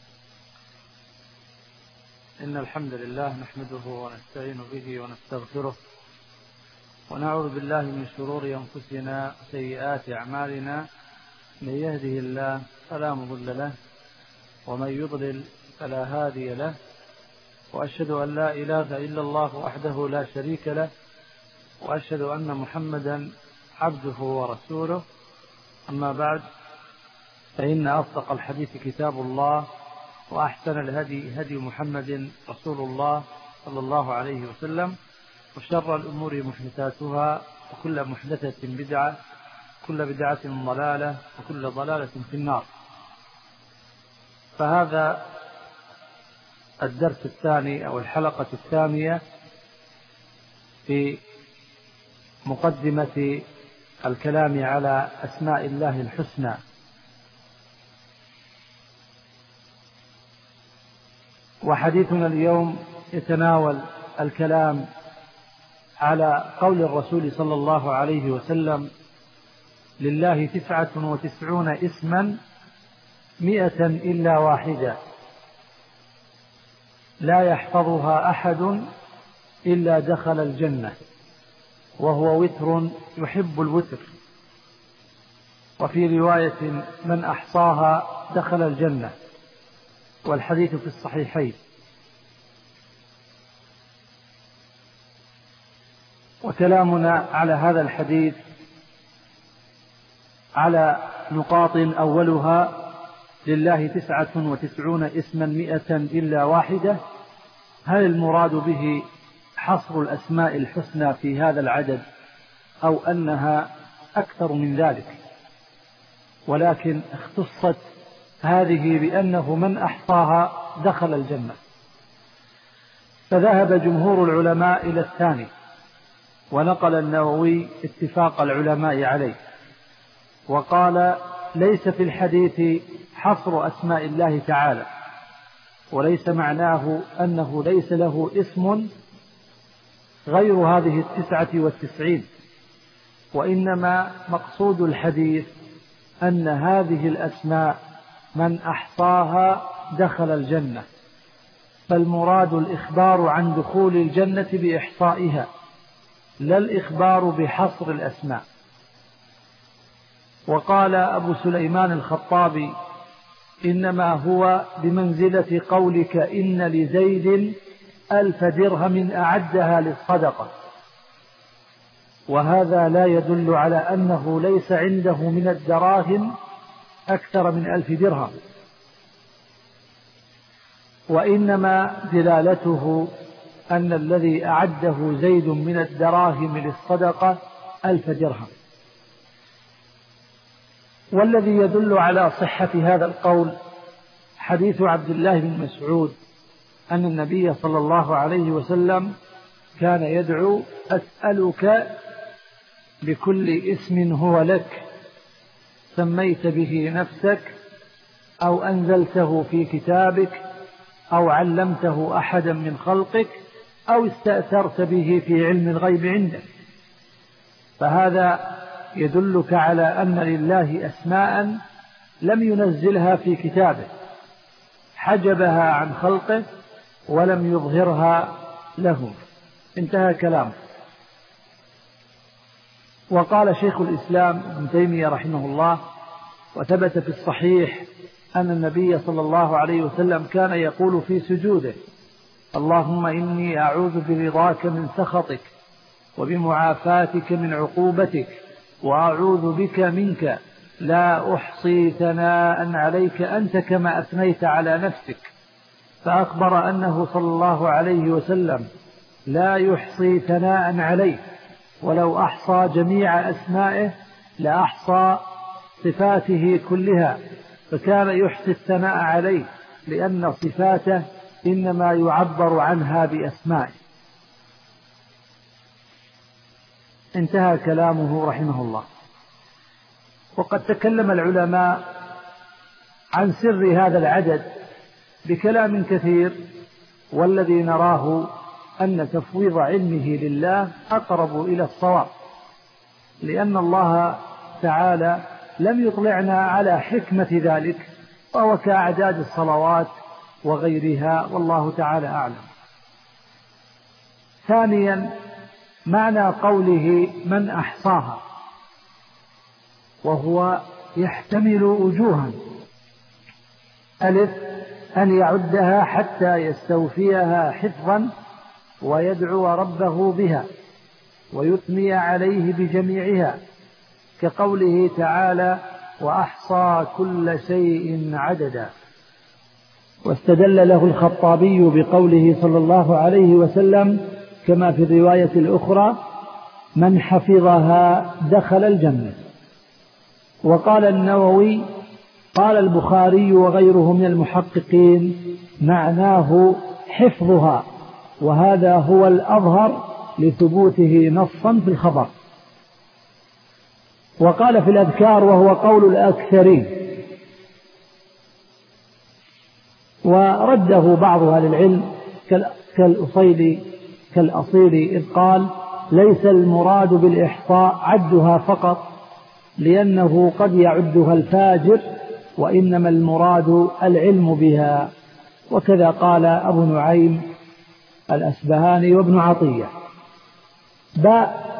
إن الحمد لله نحمده ونستعين به ونستغفره ونعوذ بالله من شرور أنفسنا وسيئات أعمالنا، من يهده الله فلا مضل له ومن يضلل فلا هادي له، وأشهد أن لا إله إلا الله وحده لا شريك له، وأشهد أن محمدا عبده ورسوله. أما بعد، فإن أصدق الحديث كتاب الله، وأحسن الهدي هدي محمد رسول الله صلى الله عليه وسلم، وشر الأمور محدثاتها، وكل محدثة بدعة، كل بدعة ضلالة، وكل ضلالة في النار. فهذا الدرس الثاني أو الحلقة الثانية في مقدمة الكلام على أسماء الله الحسنى. وحديثنا اليوم يتناول الكلام على قول الرسول صلى الله عليه وسلم: لله تسعة وتسعون اسما مئة إلا واحدة لا يحفظها أحد إلا دخل الجنة، وهو وتر يحب الوتر. وفي رواية: من أحصاها دخل الجنة، والحديث في الصحيحين. وكلامنا على هذا الحديث على نقاط، أولها: لله تسعة وتسعون اسما مئة إلا واحدة. هل المراد به حصر الأسماء الحسنى في هذا العدد، أو أنها أكثر من ذلك؟ ولكن اختصت هذه بأنه من أحصاها دخل الجنة. فذهب جمهور العلماء إلى الثاني، ونقل النووي اتفاق العلماء عليه، وقال ليس في الحديث حصر أسماء الله تعالى، وليس معناه أنه ليس له اسم غير هذه التسعة والتسعين، وإنما مقصود الحديث أن هذه الأسماء من أحصاها دخل الجنة، فالمراد الإخبار عن دخول الجنة بإحصائها، لا الإخبار بحصر الأسماء. وقال أبو سليمان الخطابي إنما هو بمنزلة قولك إن لزيد ألف درهم أعدها للصدقة، وهذا لا يدل على أنه ليس عنده من الدراهم أكثر من ألف درهم، وإنما دلالته أن الذي أعده زيد من الدراهم للصدقة ألف درهم. والذي يدل على صحة هذا القول حديث عبد الله بن مسعود أن النبي صلى الله عليه وسلم كان يدعو أسألك بكل اسم هو لك سميت به نفسك أو أنزلته في كتابك أو علمته أحدا من خلقك أو استأثرت به في علم الغيب عندك. فهذا يدلك على أن لله أسماء لم ينزلها في كتابه، حجبها عن خلقه ولم يظهرها لهم. انتهى كلامه. وقال شيخ الإسلام ابن تيمية رحمه الله: وثبت في الصحيح أن النبي صلى الله عليه وسلم كان يقول في سجوده: اللهم إني أعوذ برضاك من سخطك وبمعافاتك من عقوبتك وأعوذ بك منك لا أحصي ثناء عليك أنت كما أثنيت على نفسك. فأخبر أنه صلى الله عليه وسلم لا يحصي ثناء عليه، ولو أحصى جميع أسمائه لأحصى صفاته كلها، فكان يحصي الثناء عليه لأن صفاته إنما يعبر عنها بأسمائه. انتهى كلامه رحمه الله. وقد تكلم العلماء عن سر هذا العدد بكلام كثير، والذي نراه أن تفويض علمه لله أقرب إلى الصواب، لأن الله تعالى لم يطلعنا على حكمة ذلك، وهو كأعداد الصلوات وغيرها، والله تعالى أعلم. ثانيا، معنى قوله من أحصاها، وهو يحتمل وجوها: ألف أن يعدها حتى يستوفيها حفظا ويدعو ربه بها ويثني عليه بجميعها، كقوله تعالى: وأحصى كل شيء عددا. واستدل له الخطابي بقوله صلى الله عليه وسلم كما في الرواية الأخرى: من حفظها دخل الجنة. وقال النووي: قال البخاري وغيره من المحققين معناه حفظها، وهذا هو الأظهر لثبوته نصا في الخبر. وقال في الأذكار وهو قول الأكثرين، ورده بعض أهل العلم كالأصيلي كالأصيلي إذ قال: ليس المراد بالإحصاء عدها فقط، لأنه قد يعدها الفاجر، وإنما المراد العلم بها. وكذا قال أبو نعيم الأسبهاني وابن عطية. باء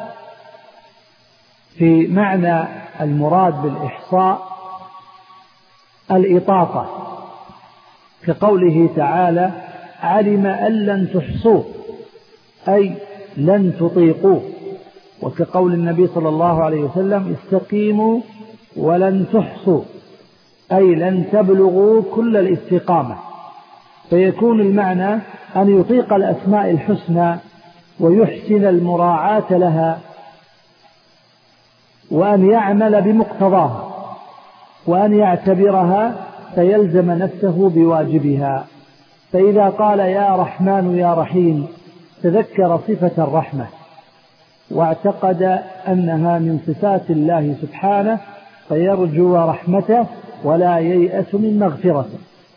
في معنى المراد بالإحصاء الإطاقة، كقوله تعالى: علم أن لن تحصوه، أي لن تطيقوه. وكقول النبي صلى الله عليه وسلم: استقيموا ولن تحصوا، أي لن تبلغوا كل الاستقامة. فيكون المعنى أن يطيق الأسماء الحسنى ويحسن المراعاة لها، وأن يعمل بمقتضاها، وأن يعتبرها فيلزم نفسه بواجبها. فإذا قال يا رحمن يا رحيم تذكر صفة الرحمة واعتقد أنها من صفات الله سبحانه فيرجو رحمته ولا ييأس من مغفرته.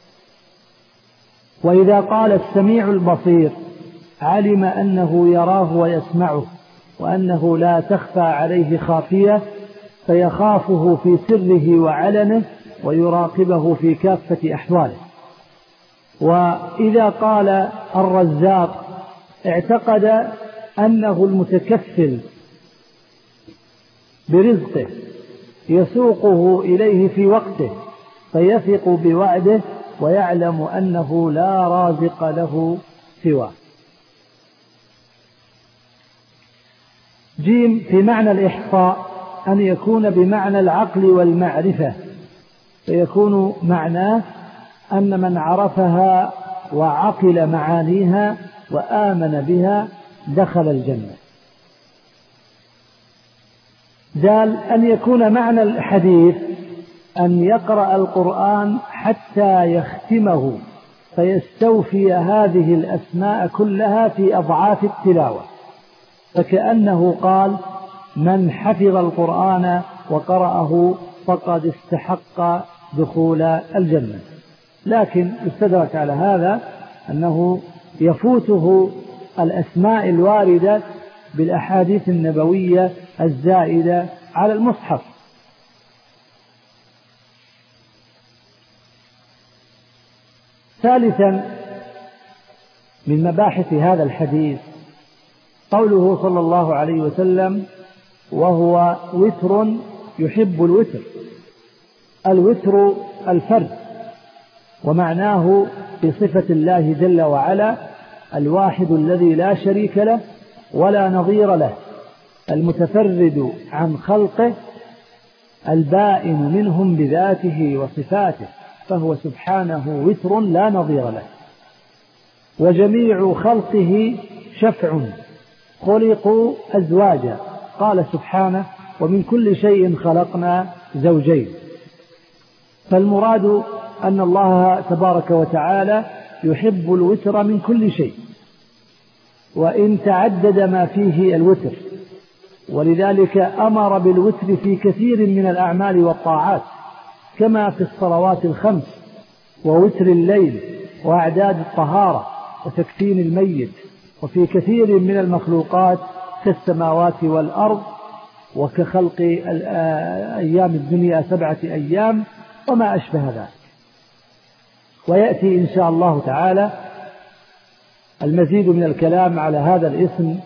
وإذا قال السميع البصير علم أنه يراه ويسمعه وأنه لا تخفى عليه خافية فيخافه في سره وعلنه ويراقبه في كافة أحواله. وإذا قال الرزاق اعتقد أنه المتكفل برزقه يسوقه إليه في وقته فيثق بوعده ويعلم أنه لا رازق له سواه. جيم في معنى الإحصاء أن يكون بمعنى العقل والمعرفة، فيكون معناه أن من عرفها وعقل معانيها وآمن بها دخل الجنة. دال أن يكون معنى الحديث أن يقرأ القرآن حتى يختمه فيستوفي هذه الأسماء كلها في أضعاف التلاوة، فكأنه قال من حفظ القرآن وقرأه فقد استحق دخول الجنة. لكن يستدرك على هذا أنه يفوته الأسماء الواردة بالأحاديث النبوية الزائدة على المصحف. ثالثا من مباحث هذا الحديث قوله صلى الله عليه وسلم وهو وتر يحب الوتر. الوتر الفرد، ومعناه بصفة الله جل وعلا الواحد الذي لا شريك له ولا نظير له، المتفرد عن خلقه البائن منهم بذاته وصفاته، فهو سبحانه وتر لا نظير له. وجميع خلقه شفع خلقوا أزواجا، قال سبحانه ومن كل شيء خلقنا زوجين. فالمراد أن الله تبارك وتعالى يحب الوتر من كل شيء، وإن تعدد ما فيه الوتر، ولذلك أمر بالوتر في كثير من الأعمال والطاعات كما في الصلوات الخمس ووتر الليل وأعداد الطهارة وتكفين الميت، وفي كثير من المخلوقات كالسماوات والأرض وكخلق أيام الدنيا سبعة أيام وما أشبه ذلك. ويأتي إن شاء الله تعالى المزيد من الكلام على هذا الاسم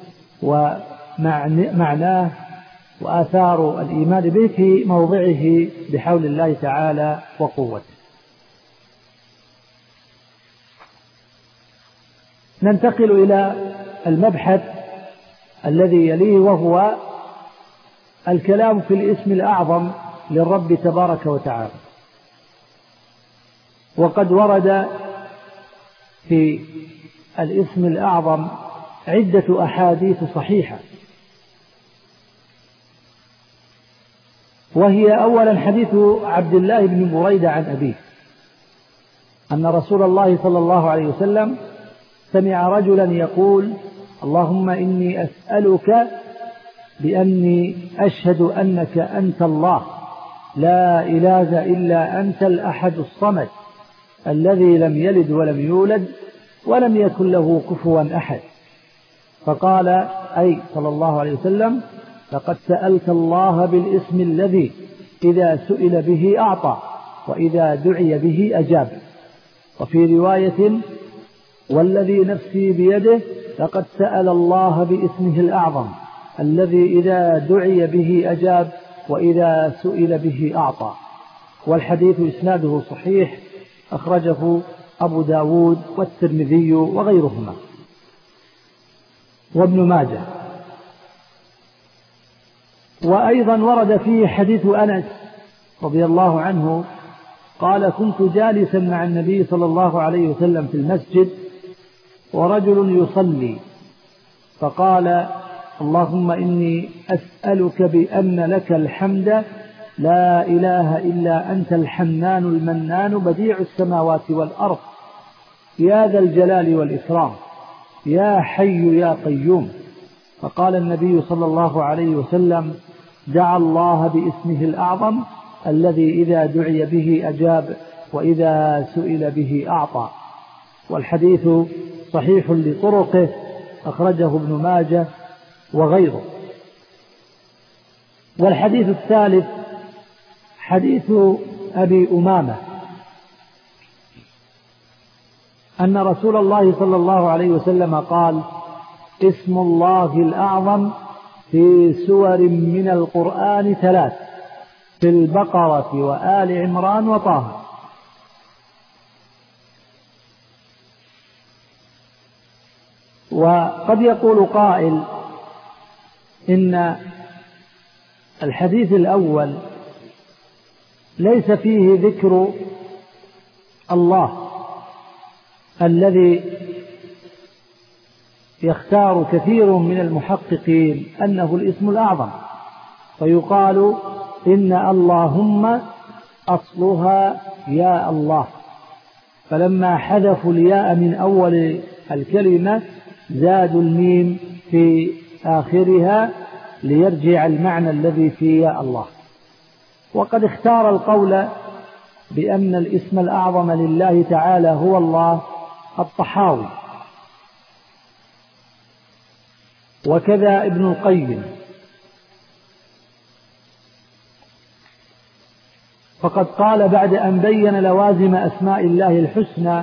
ومعناه وآثار الإيمان به في موضعه بحول الله تعالى وقوته. ننتقل إلى المبحث الذي يليه، وهو الكلام في الاسم الأعظم للرب تبارك وتعالى. وقد ورد في الاسم الأعظم عدة أحاديث صحيحة، وهي أولا حديث عبد الله بن بريدة عن أبيه أن رسول الله صلى الله عليه وسلم سمع رجلا يقول اللهم إني أسألك بأني أشهد أنك أنت الله لا إله إلا أنت الأحد الصمد الذي لم يلد ولم يولد ولم يكن له كفوا أحد. فقال أي صلى الله عليه وسلم لقد سألت الله بالاسم الذي إذا سئل به أعطى وإذا دعي به أجاب. وفي رواية والذي نفسي بيده لقد سأل الله باسمه الأعظم الذي إذا دعي به أجاب وإذا سئل به أعطى. والحديث إسناده صحيح، أخرجه أبو داود والترمذي وغيرهما وابن ماجه. وأيضا ورد فيه حديث أنس رضي الله عنه قال كنت جالسا مع النبي صلى الله عليه وسلم في المسجد ورجل يصلي فقال اللهم إني أسألك بأن لك الحمد لا إله إلا أنت الحنان المنان بديع السماوات والأرض يا ذا الجلال والإكرام، يا حي يا قيوم. فقال النبي صلى الله عليه وسلم: دعا الله باسمه الأعظم الذي إذا دعي به أجاب وإذا سئل به أعطى. والحديث صحيح لطرقه، أخرجه ابن ماجه وغيره. والحديث الثالث حديث أبي أمامة أن رسول الله صلى الله عليه وسلم قال: اسم الله الأعظم في سور من القرآن ثلاث، في البقرة وآل عمران وطه. وقد يقول قائل إن الحديث الأول ليس فيه ذكر الله الذي يختار كثير من المحققين أنه الاسم الأعظم، فيقال إن اللهم أصلها يا الله، فلما حذفوا الياء من أول الكلمة زادوا الميم في آخرها ليرجع المعنى الذي في يا الله. وقد اختار القول بأن الاسم الأعظم لله تعالى هو الله الطحاوي، وكذا ابن القيم، فقد قال بعد أن بين لوازم أسماء الله الحسنى: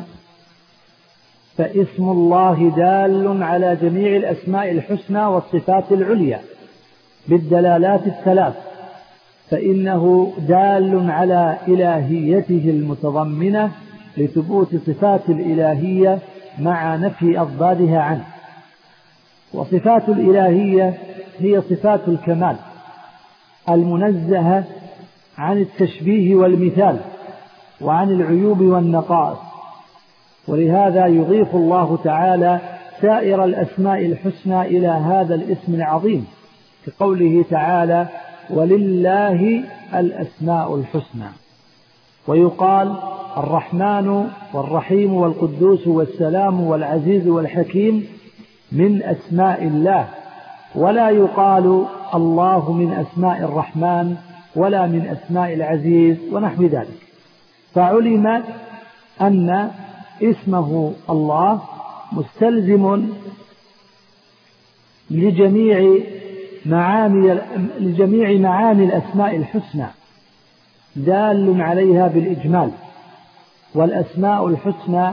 فاسم الله دال على جميع الأسماء الحسنى والصفات العليا بالدلالات الثلاث، فإنه دال على إلهيته المتضمنة لثبوت صفات الإلهية مع نفي أضدادها عنه. وصفات الإلهية هي صفات الكمال المنزهة عن التشبيه والمثال وعن العيوب والنقائص، ولهذا يضيف الله تعالى سائر الأسماء الحسنى إلى هذا الاسم العظيم، كقوله تعالى: ولله الأسماء الحسنى. ويقال الرحمن والرحيم والقدوس والسلام والعزيز والحكيم من أسماء الله، ولا يقال الله من أسماء الرحمن ولا من أسماء العزيز ونحو ذلك. فعلم أن اسمه الله مستلزم لجميع معاني لجميع معاني الأسماء الحسنى، دال عليها بالإجمال. والأسماء الحسنى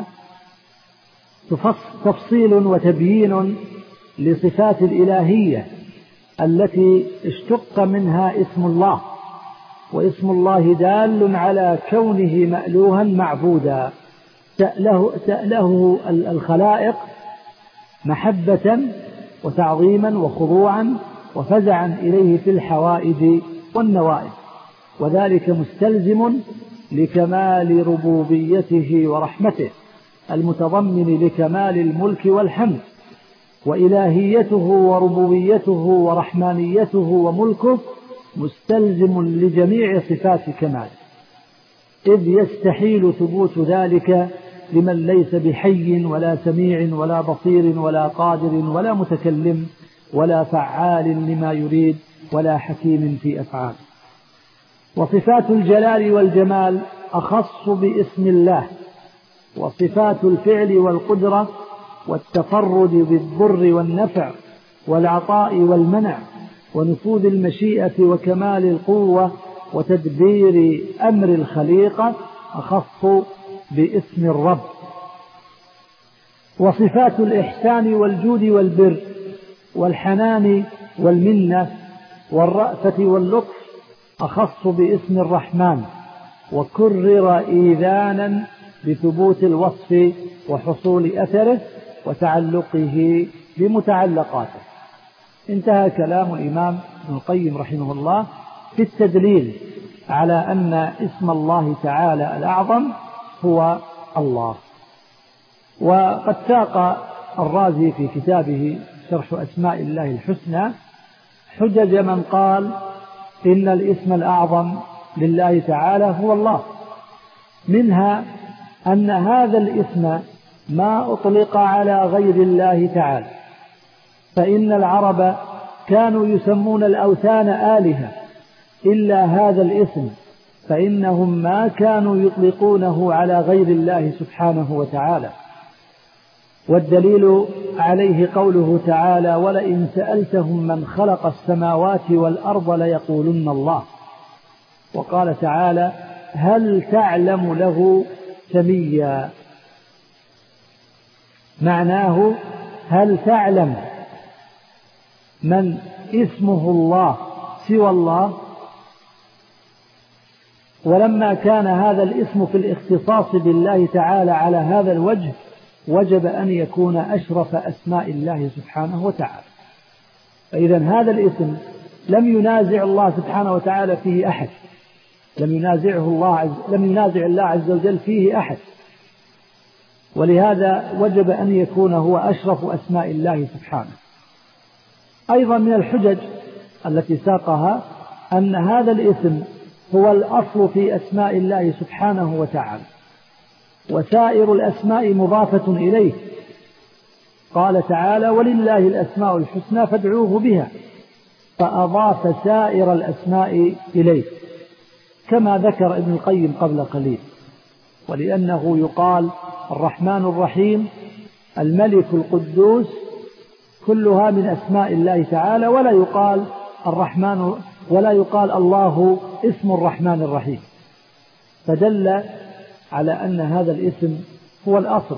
تفصيل وتبيين لصفات الإلهية التي اشتق منها اسم الله، واسم الله دال على كونه مألوها معبودا تأله, تأله الخلائق محبة وتعظيما وخضوعا وفزعا إليه في الحوائج والنوائب، وذلك مستلزم لكمال ربوبيته ورحمته المتضمن لكمال الملك والحمد. وإلهيته وربوبيته ورحمانيته وملكه مستلزم لجميع صفات كمال، إذ يستحيل ثبوت ذلك لمن ليس بحي ولا سميع ولا بصير ولا قادر ولا متكلم ولا فعال لما يريد ولا حكيم في أفعاله. وصفات الجلال والجمال أخص باسم الله، وصفات الفعل والقدرة والتفرد بالضر والنفع والعطاء والمنع ونفوذ المشيئة وكمال القوة وتدبير أمر الخليقة أخص باسم الرب. وصفات الإحسان والجود والبر والحنان والمنة والرأفة واللطف أخص باسم الرحمن، وكرر إيذانا بثبوت الوصف وحصول أثره وتعلقه بمتعلقاته. انتهى كلام الإمام ابن القيم رحمه الله في التدليل على أن اسم الله تعالى الأعظم هو الله. وقد ساق الرازي في كتابه شرح أسماء الله الحسنى حجج من قال إن الاسم الأعظم لله تعالى هو الله، منها أن هذا الاسم ما أطلق على غير الله تعالى، فإن العرب كانوا يسمون الأوثان آلهة إلا هذا الاسم، فإنهم ما كانوا يطلقونه على غير الله سبحانه وتعالى. والدليل عليه قوله تعالى: ولئن سألتهم من خلق السماوات والأرض ليقولن الله. وقال تعالى: هل تعلم له سميا. معناه هل تعلم من اسمه الله سوى الله؟ ولما كان هذا الاسم في الاختصاص بالله تعالى على هذا الوجه وجب أن يكون أشرف أسماء الله سبحانه وتعالى. فإذا هذا الاسم لم ينازع الله سبحانه وتعالى فيه أحد، لم ينازعه الله عز لم ينازع الله عز وجل فيه أحد، ولهذا وجب أن يكون هو أشرف أسماء الله سبحانه. أيضا من الحجج التي ساقها أن هذا الاسم هو الأصل في أسماء الله سبحانه وتعالى، وسائر الأسماء مضافة إليه. قال تعالى: ولله الأسماء الحسنى فادعوه بها، فأضاف سائر الأسماء إليه كما ذكر ابن القيم قبل قليل. ولأنه يقال الرحمن الرحيم، الملك القدوس، كلها من أسماء الله تعالى، ولا يقال الرحمن ولا يقال الله اسم الرحمن الرحيم، فدل على أن هذا الاسم هو الأصل.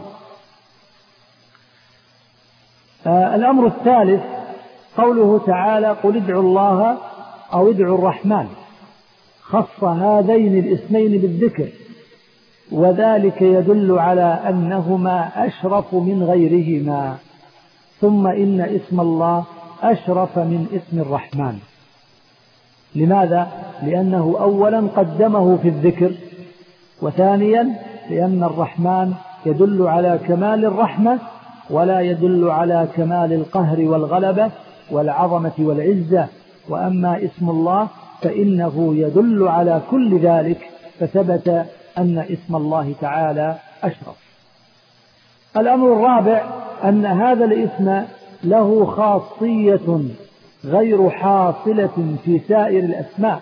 آه الأمر الثالث قوله تعالى: قل ادعوا الله أو ادعوا الرحمن، خص هذين الاسمين بالذكر، وذلك يدل على أنهما أشرف من غيرهما. ثم إن اسم الله أشرف من اسم الرحمن. لماذا؟ لأنه أولا قدمه في الذكر، وثانيا لأن الرحمن يدل على كمال الرحمة ولا يدل على كمال القهر والغلبة والعظمة والعزة. وأما اسم الله فإنه يدل على كل ذلك، فثبت أن اسم الله تعالى أشرف. الأمر الرابع أن هذا الاسم له خاصية غير حاصلة في سائر الأسماء،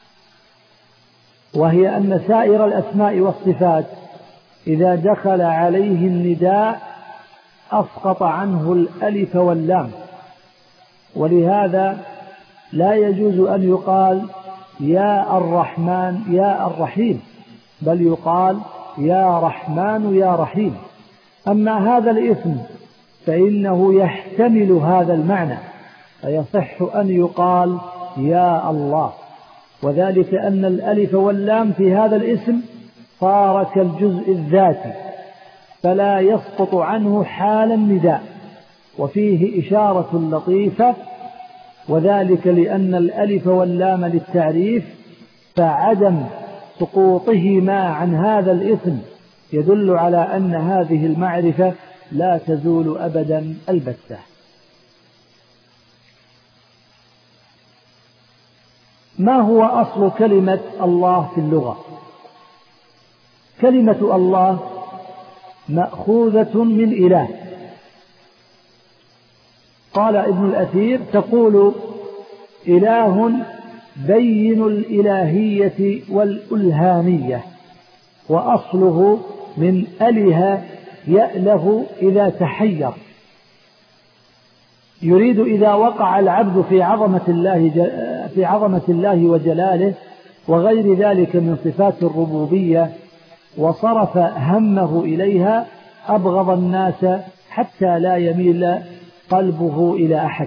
وهي أن سائر الأسماء والصفات إذا دخل عليه النداء أسقط عنه الألف واللام، ولهذا لا يجوز أن يقال يا الرحمن يا الرحيم، بل يقال يا رحمن يا رحيم. أما هذا الاسم فإنه يحتمل هذا المعنى، فيصح أن يقال يا الله، وذلك أن الألف واللام في هذا الاسم صار كالجزء الذاتي، فلا يسقط عنه حال النداء. وفيه إشارة لطيفة، وذلك لأن الألف واللام للتعريف، فعدم سقوطهما عن هذا الاسم يدل على أن هذه المعرفة لا تزول أبدا البتة. ما هو أصل كلمة الله في اللغة؟ كلمة الله مأخوذة من إله. قال ابن الأثير: تقول إله بين الإلهية والألهانية، وأصله من أله يأله إذا تحير، يريد إذا وقع العبد في عظمة الله في عظمة الله وجلاله وغير ذلك من صفات الربوبية، وصرف همه إليها، أبغض الناس حتى لا يميل قلبه إلى أحد.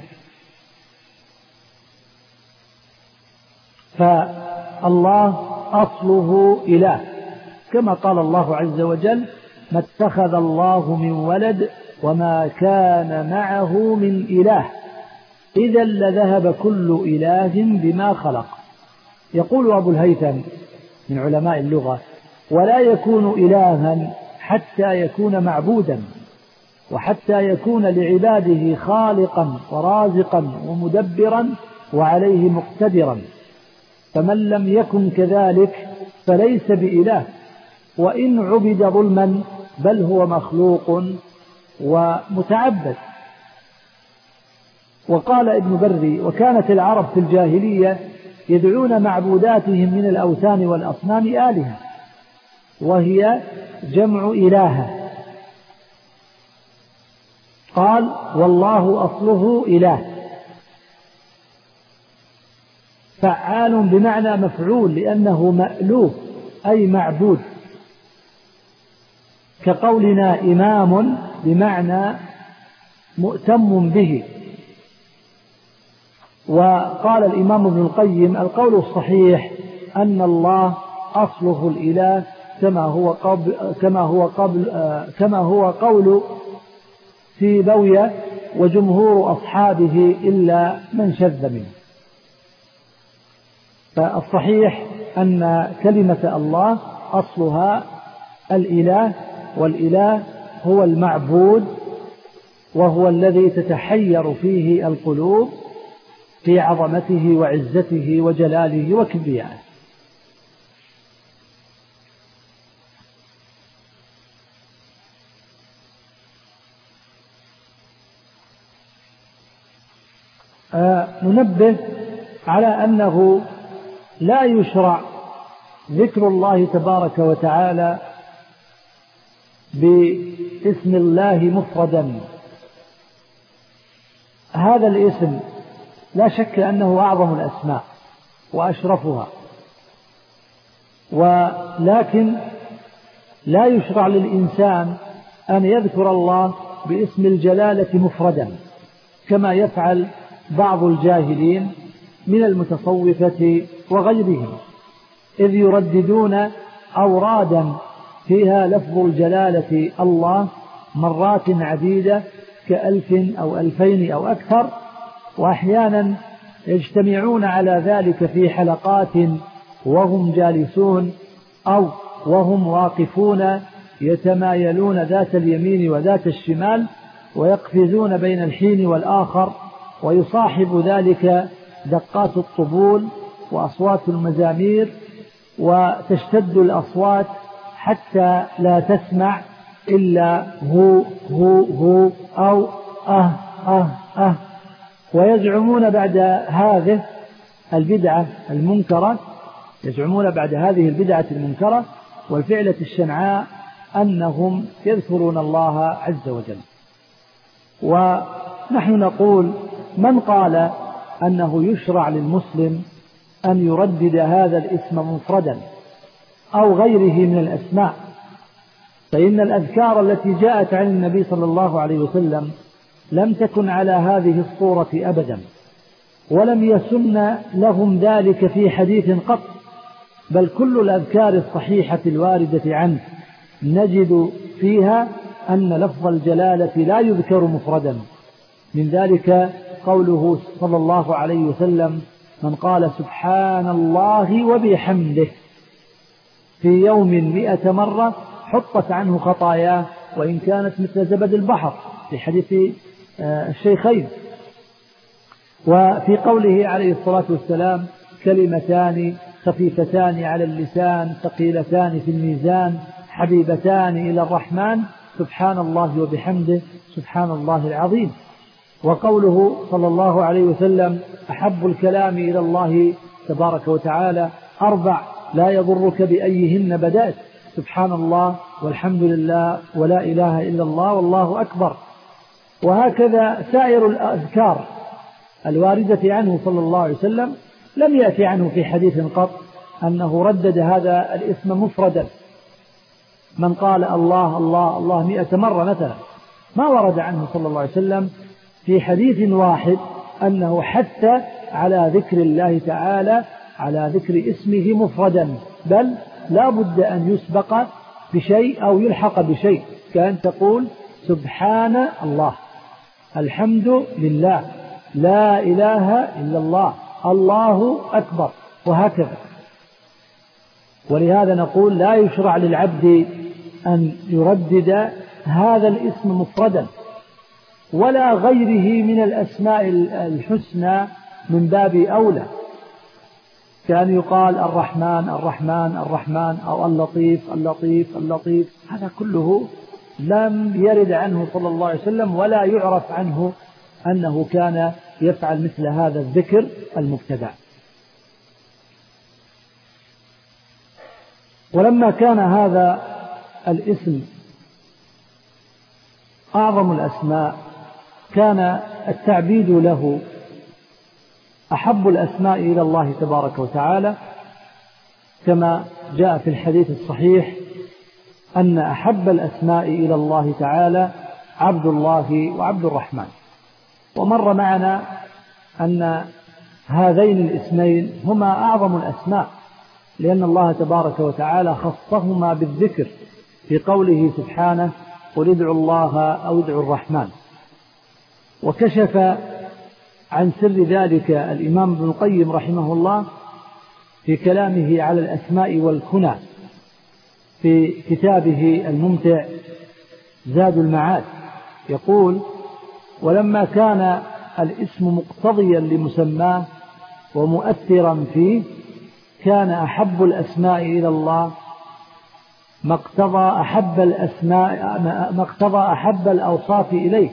فالله أصله إله، كما قال الله عز وجل: ما اتخذ الله من ولد وما كان معه من إله إذا لذهب كل إله بما خلق. يقول أبو الهيثم من علماء اللغة: ولا يكون إلها حتى يكون معبودا، وحتى يكون لعباده خالقا ورازقا ومدبرا وعليه مقتدرا، فمن لم يكن كذلك فليس بإله، وإن عبد ظلما بل هو مخلوق ومتعبد. وقال ابن بري: وكانت العرب في الجاهلية يدعون معبوداتهم من الأوثان والأصنام آلهة، وهي جمع إلهة. قال: والله أصله إله، فعال بمعنى مفعول، لأنه مألوف أي معبود، كقولنا إمام بمعنى مؤتم به. وقال الإمام ابن القيم: القول الصحيح أن الله أصله الإله، كما هو قبل كما هو قبل كما هو قول سيبويه وجمهور أصحابه إلا من شذ منه. فالصحيح أن كلمة الله أصلها الإله، والإله هو المعبود، وهو الذي تتحير فيه القلوب في عظمته وعزته وجلاله وكبريائه. آه ننبه على أنه لا يشرع ذكر الله تبارك وتعالى باسم الله مفردا. هذا الاسم لا شك أنه أعظم الأسماء وأشرفها، ولكن لا يشرع للإنسان أن يذكر الله باسم الجلالة مفردا، كما يفعل بعض الجاهلين من المتصوفة وغيرهم، إذ يرددون أورادا فيها لفظ الجلالة الله مرات عديدة كألف أو ألفين أو أكثر، وأحيانا يجتمعون على ذلك في حلقات وهم جالسون أو وهم واقفون يتمايلون ذات اليمين وذات الشمال، ويقفزون بين الحين والآخر، ويصاحب ذلك دقات الطبول وأصوات المزامير، وتشتد الأصوات حتى لا تسمع إلا هو هو هو أو أه أه أه. ويزعمون بعد هذه البدعة المنكرة يزعمون بعد هذه البدعة المنكرة والفعلة الشنعاء أنهم يذكرون الله عز وجل. ونحن نقول: من قال أنه يشرع للمسلم أن يردد هذا الاسم مفردا أو غيره من الأسماء، فإن الأذكار التي جاءت عن النبي صلى الله عليه وسلم لم تكن على هذه الصورة أبدا، ولم يسن لهم ذلك في حديث قط، بل كل الأذكار الصحيحة الواردة عنه نجد فيها أن لفظ الجلالة لا يذكر مفردا. من ذلك قوله صلى الله عليه وسلم: من قال سبحان الله وبحمده في يوم مئة مرة حطت عنه خطاياه وإن كانت مثل زبد البحر، في حديث الشيخين. وفي قوله عليه الصلاة والسلام: كلمتان خفيفتان على اللسان ثقيلتان في الميزان حبيبتان إلى الرحمن سبحان الله وبحمده سبحان الله العظيم. وقوله صلى الله عليه وسلم: أحب الكلام إلى الله تبارك وتعالى أربع لا يضرك بأيهن بدأت، سبحان الله والحمد لله ولا إله إلا الله والله أكبر. وهكذا سائر الأذكار الواردة عنه صلى الله عليه وسلم لم يأتي عنه في حديث قط أنه ردد هذا الاسم مفردا. من قال الله الله الله مئة مرة مثلا، ما ورد عنه صلى الله عليه وسلم في حديث واحد أنه حث على ذكر الله تعالى على ذكر اسمه مفردا، بل لا بد أن يسبق بشيء أو يلحق بشيء، كأن تقول سبحان الله، الحمد لله، لا إله إلا الله، الله أكبر، وهكذا. ولهذا نقول: لا يشرع للعبد أن يردد هذا الاسم مفردا ولا غيره من الأسماء الحسنى من باب أولى، كان يقال الرحمن الرحمن الرحمن أو اللطيف اللطيف اللطيف، هذا كله لم يرد عنه صلى الله عليه وسلم ولا يعرف عنه أنه كان يفعل مثل هذا الذكر المبتدع. ولما كان هذا الاسم أعظم الأسماء كان التعبيد له أحب الأسماء إلى الله تبارك وتعالى، كما جاء في الحديث الصحيح أن أحب الأسماء إلى الله تعالى عبد الله وعبد الرحمن. ومر معنا أن هذين الاسمين هما أعظم الأسماء، لأن الله تبارك وتعالى خصهما بالذكر في قوله سبحانه قل ادعوا الله أو ادعوا الرحمن. وكشف عن سر ذلك الإمام ابن القيم رحمه الله في كلامه على الأسماء والكنى في كتابه الممتع زاد المعاد، يقول ولما كان الاسم مقتضيا لمسماه ومؤثرا فيه كان أحب الأسماء إلى الله ما اقتضى أحب الأسماء ما اقتضى أحب الأوصاف إليه،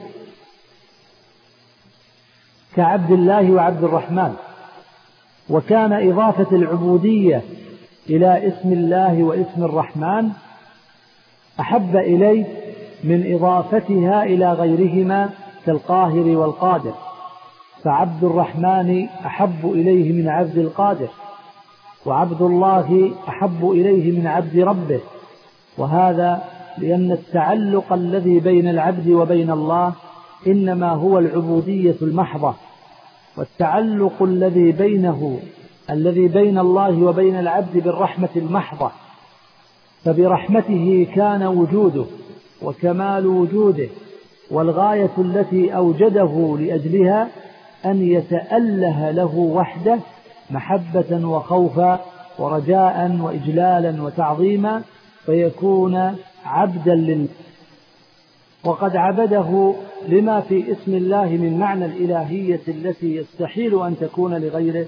كعبد الله وعبد الرحمن. وكان إضافة العبودية إلى اسم الله واسم الرحمن أحب إليه من إضافتها إلى غيرهما كالقاهر والقادر، فعبد الرحمن أحب إليه من عبد القادر، وعبد الله أحب إليه من عبد ربه. وهذا لأن التعلق الذي بين العبد وبين الله إنما هو العبودية المحضة، والتعلق الذي بينه الذي بين الله وبين العبد بالرحمة المحضة، فبرحمته كان وجوده وكمال وجوده، والغاية التي أوجده لأجلها أن يتأله له وحده محبة وخوفا ورجاء وإجلالا وتعظيما، فيكون عبدا لله. وقد عبده لما في اسم الله من معنى الإلهية التي يستحيل أن تكون لغيره.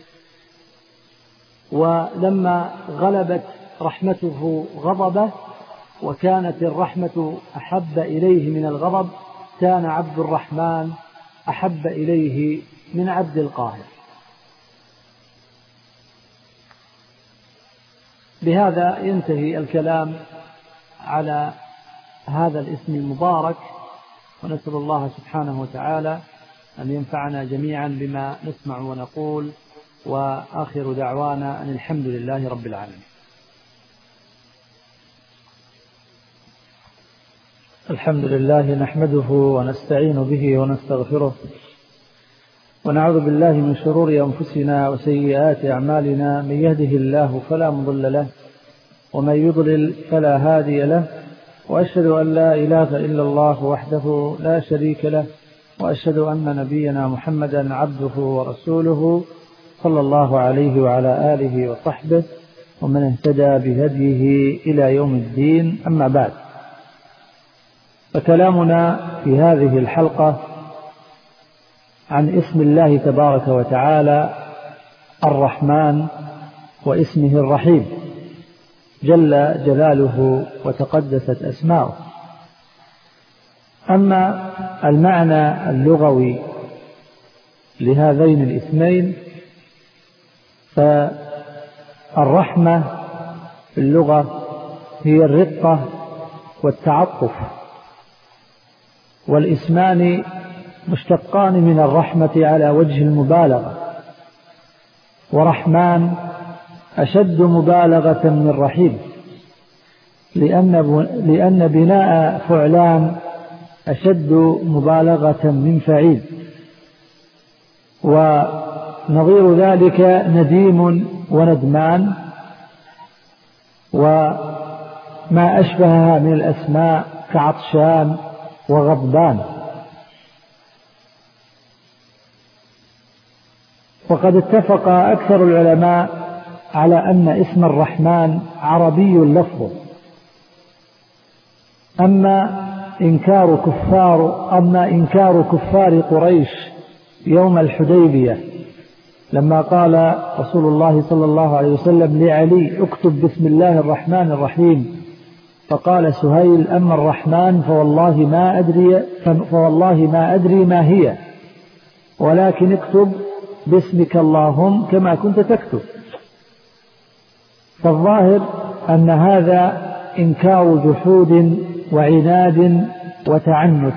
ولما غلبت رحمته غضبه وكانت الرحمة أحب إليه من الغضب كان عبد الرحمن أحب إليه من عبد القاهر. بهذا ينتهي الكلام على هذا الاسم المبارك، ونسأل الله سبحانه وتعالى أن ينفعنا جميعا بما نسمع ونقول، وآخر دعوانا أن الحمد لله رب العالمين. الحمد لله نحمده ونستعين به ونستغفره، ونعوذ بالله من شرور أنفسنا وسيئات أعمالنا، من يهده الله فلا مضل له ومن يضلل فلا هادي له، وأشهد أن لا إله إلا الله وحده لا شريك له، وأشهد أن نبينا محمدا عبده ورسوله صلى الله عليه وعلى آله وصحبه ومن اهتدى بهديه إلى يوم الدين. أما بعد، فكلامنا في هذه الحلقة عن اسم الله تبارك وتعالى الرحمن واسمه الرحيم جل جلاله وتقدست أسماؤه. أما المعنى اللغوي لهذين الاسمين، فالرحمة في اللغة هي الرقة والتعطف، والاسمان مشتقان من الرحمة على وجه المبالغة، ورحمن أشد مبالغة من رحيم، لأن لأن بناء فعلان أشد مبالغة من فعيل. ونظير ذلك نديم وندمان وما أشبهها من الأسماء كعطشان وغضبان. وقد اتفق أكثر العلماء على أن اسم الرحمن عربي اللفظ. أما إنكار كفار أما إنكار كفار قريش يوم الحديبية لما قال رسول الله صلى الله عليه وسلم لعلي اكتب بسم الله الرحمن الرحيم، فقال سهيل: أما الرحمن فوالله ما أدري, فوالله ما أدري ما هي، ولكن اكتب باسمك اللهم كما كنت تكتب. فالظاهر أن هذا إنكار جحود وعناد وتعنت.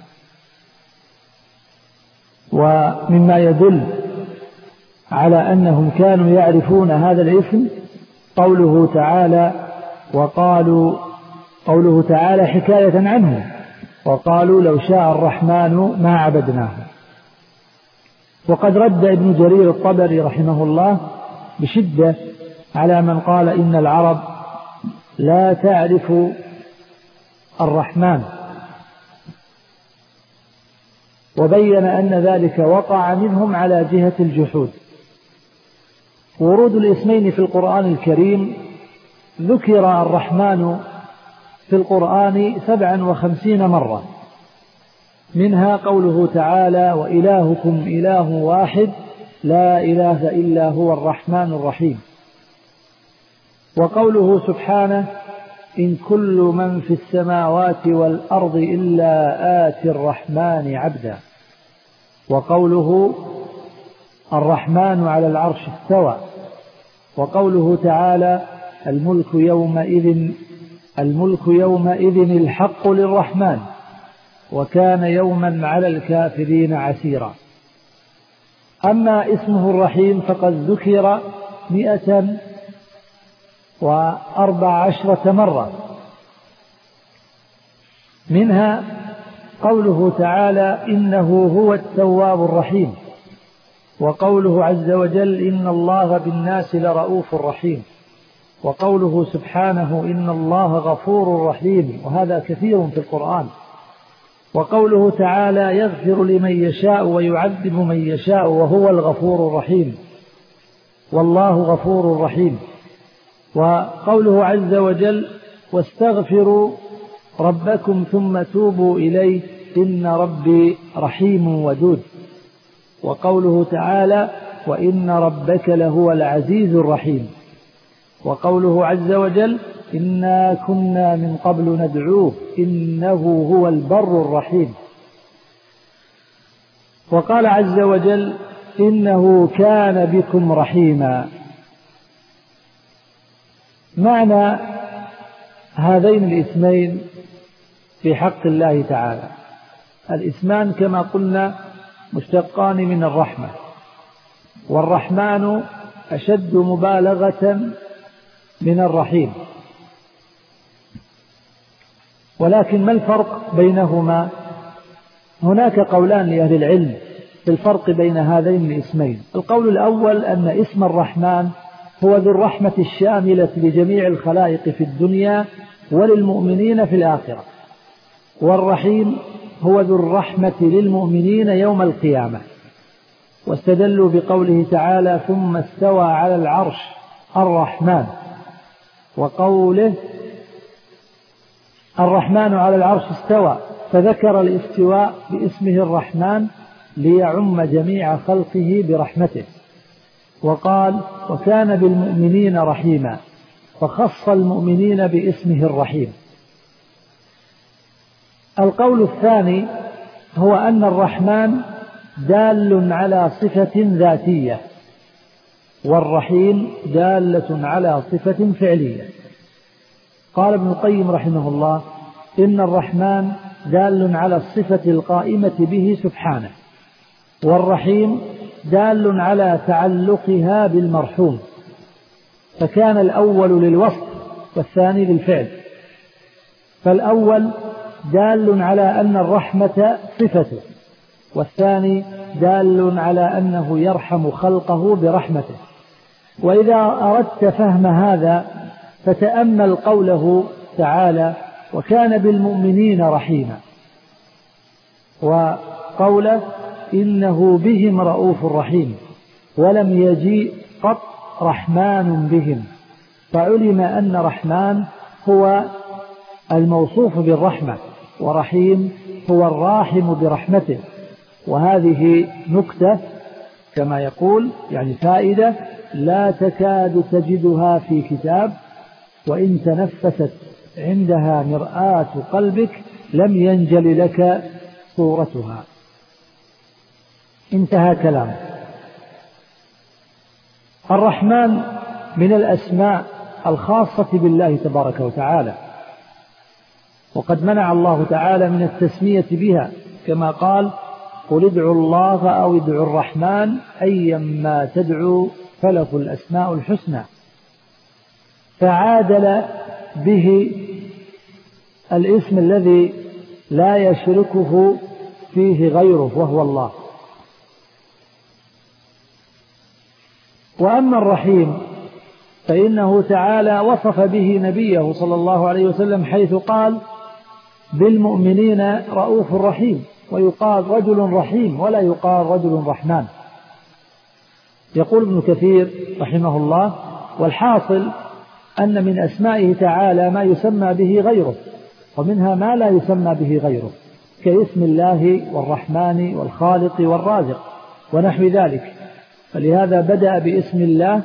ومما يدل على أنهم كانوا يعرفون هذا الاسم قوله تعالى وقالوا قوله تعالى حكاية عنه: وقالوا لو شاء الرحمن ما عبدناه. وقد رد ابن جرير الطبري رحمه الله بشدة على من قال إن العرب لا تعرف الرحمن، وبين أن ذلك وقع منهم على جهة الجحود. ورود الاسمين في القرآن الكريم: ذكر الرحمن في القرآن سبعا وخمسين مرة، منها قوله تعالى: وإلهكم إله واحد لا إله إلا هو الرحمن الرحيم. وقوله سبحانه: إن كل من في السماوات والأرض إلا آتي الرحمن عبدا. وقوله: الرحمن على العرش استوى. وقوله تعالى: الملك يومئذ الملك يومئذ الحق للرحمن وكان يوما على الكافرين عسيرا. أما اسمه الرحيم فقد ذكر مئة وأربع عشرة مرة، منها قوله تعالى: إنه هو التواب الرحيم. وقوله عز وجل: إن الله بالناس لرؤوف رحيم. وقوله سبحانه: إن الله غفور رحيم، وهذا كثير في القرآن. وقوله تعالى: يغفر لمن يشاء ويعذب من يشاء وهو الغفور الرحيم، والله غفور رحيم. وقوله عز وجل: واستغفروا ربكم ثم توبوا إليه إن ربي رحيم ودود. وقوله تعالى: وإن ربك لهو العزيز الرحيم. وقوله عز وجل: إنا كنا من قبل ندعوه إنه هو البر الرحيم. وقال عز وجل: إنه كان بكم رحيما. معنى هذين الاسمين في حق الله تعالى: الاسمان كما قلنا مشتقان من الرحمة، والرحمن أشد مبالغة من الرحيم. ولكن ما الفرق بينهما؟ هناك قولان لأهل العلم في الفرق بين هذين الاسمين. القول الأول أن اسم الرحمن هو ذو الرحمة الشاملة لجميع الخلائق في الدنيا وللمؤمنين في الآخرة، والرحيم هو ذو الرحمة للمؤمنين يوم القيامة. واستدلوا بقوله تعالى: ثم استوى على العرش الرحمن. وقوله: الرحمن على العرش استوى، فذكر الاستواء باسمه الرحمن ليعم جميع خلقه برحمته. وقال: وكان بالمؤمنين رحيما، فخص المؤمنين باسمه الرحيم. القول الثاني هو أن الرحمن دال على صفة ذاتية، والرحيم دالة على صفة فعلية. قال ابن القيم رحمه الله: إن الرحمن دال على الصفة القائمة به سبحانه، والرحيم دال على تعلقها بالمرحوم، فكان الأول للوصف والثاني للفعل. فالأول دال على أن الرحمة صفته، والثاني دال على أنه يرحم خلقه برحمته. وإذا أردت فهم هذا فتأمل قوله تعالى: وكان بالمؤمنين رحيما، وقوله: إنه بهم رؤوف رحيم، ولم يجيء قط رحمن بهم، فعلم أن رحمن هو الموصوف بالرحمة، ورحيم هو الراحم برحمته. وهذه نكتة كما يقول، يعني فائدة لا تكاد تجدها في كتاب، وإن تنفست عندها مرآة قلبك لم ينجل لك صورتها. انتهى كلامه. الرحمن من الأسماء الخاصة بالله تبارك وتعالى، وقد منع الله تعالى من التسمية بها كما قال: قل ادعوا الله أو ادعوا الرحمن أيما تدعوا فله الأسماء الحسنى، فعادل به الاسم الذي لا يشركه فيه غيره وهو الله. وأما الرحيم فإنه تعالى وصف به نبيه صلى الله عليه وسلم حيث قال: بالمؤمنين رؤوف رحيم، ويقال رجل رحيم ولا يقال رجل رحمن. يقول ابن كثير رحمه الله: والحاصل أن من أسمائه تعالى ما يسمى به غيره، ومنها ما لا يسمى به غيره، كاسم الله والرحمن والخالق والرازق ونحو ذلك. فلهذا بدأ باسم الله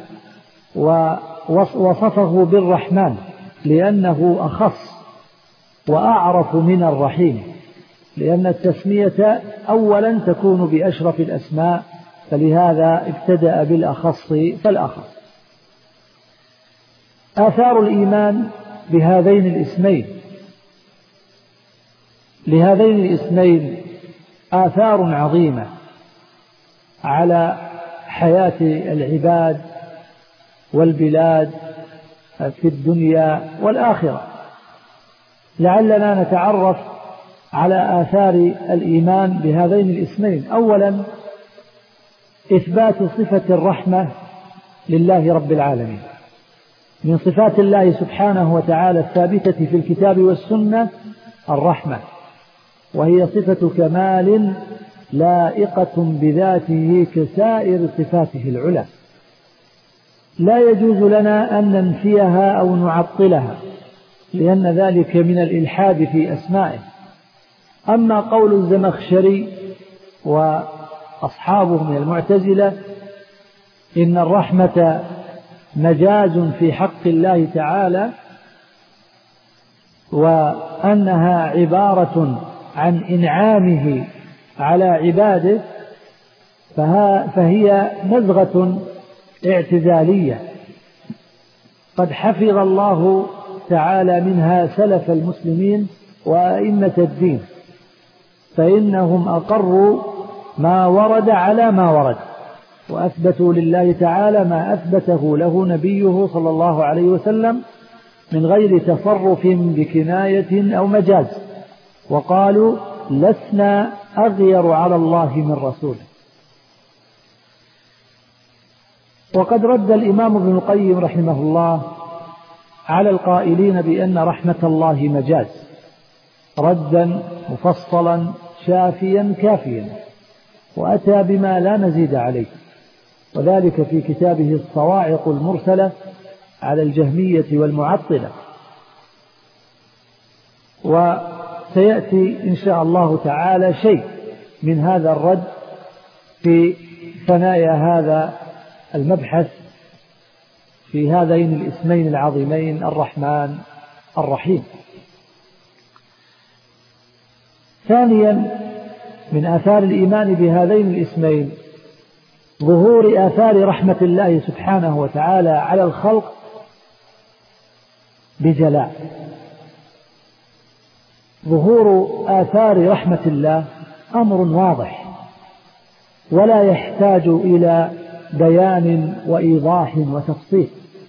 ووصفه بالرحمن لأنه أخص وأعرف من الرحيم، لأن التسمية أولا تكون بأشرف الأسماء، فلهذا ابتدأ بالأخص فالأخص. آثار الإيمان بهذين الاسمين لهذين الاسمين آثار عظيمة على حياة العباد والبلاد في الدنيا والآخرة. لعلنا نتعرف على آثار الإيمان بهذين الاسمين. أولا، إثبات صفة الرحمة لله رب العالمين. من صفات الله سبحانه وتعالى الثابتة في الكتاب والسنة الرحمة، وهي صفة كمال لائقة بذاته كسائر صفاته العلى، لا يجوز لنا أن ننفيها أو نعطلها، لأن ذلك من الإلحاد في أسمائه. أما قول الزمخشري وأصحابه من المعتزلة إن الرحمة مجاز في حق الله تعالى، وأنها عبارة عن إنعامه على عباده، فهي نزغة اعتزالية قد حفظ الله تعالى منها سلف المسلمين وأئمة الدين، فإنهم أقروا ما ورد على ما ورد، وأثبتوا لله تعالى ما أثبته له نبيه صلى الله عليه وسلم من غير تصرف بكناية أو مجاز، وقالوا: لسنا أغير على الله من رسوله. وقد رد الإمام ابن القيم رحمه الله على القائلين بأن رحمة الله مجاز ردا مفصلا شافيا كافيا، وأتى بما لا مزيد عليه، وذلك في كتابه الصواعق المرسلة على الجهمية والمعطلة. وسيأتي إن شاء الله تعالى شيء من هذا الرد في ثنايا هذا المبحث في هذين الاسمين العظيمين الرحمن الرحيم. ثانيا، من آثار الإيمان بهذين الاسمين ظهور آثار رحمة الله سبحانه وتعالى على الخلق بجلاء. ظهور آثار رحمة الله أمر واضح ولا يحتاج إلى بيان وإيضاح وتفصيل.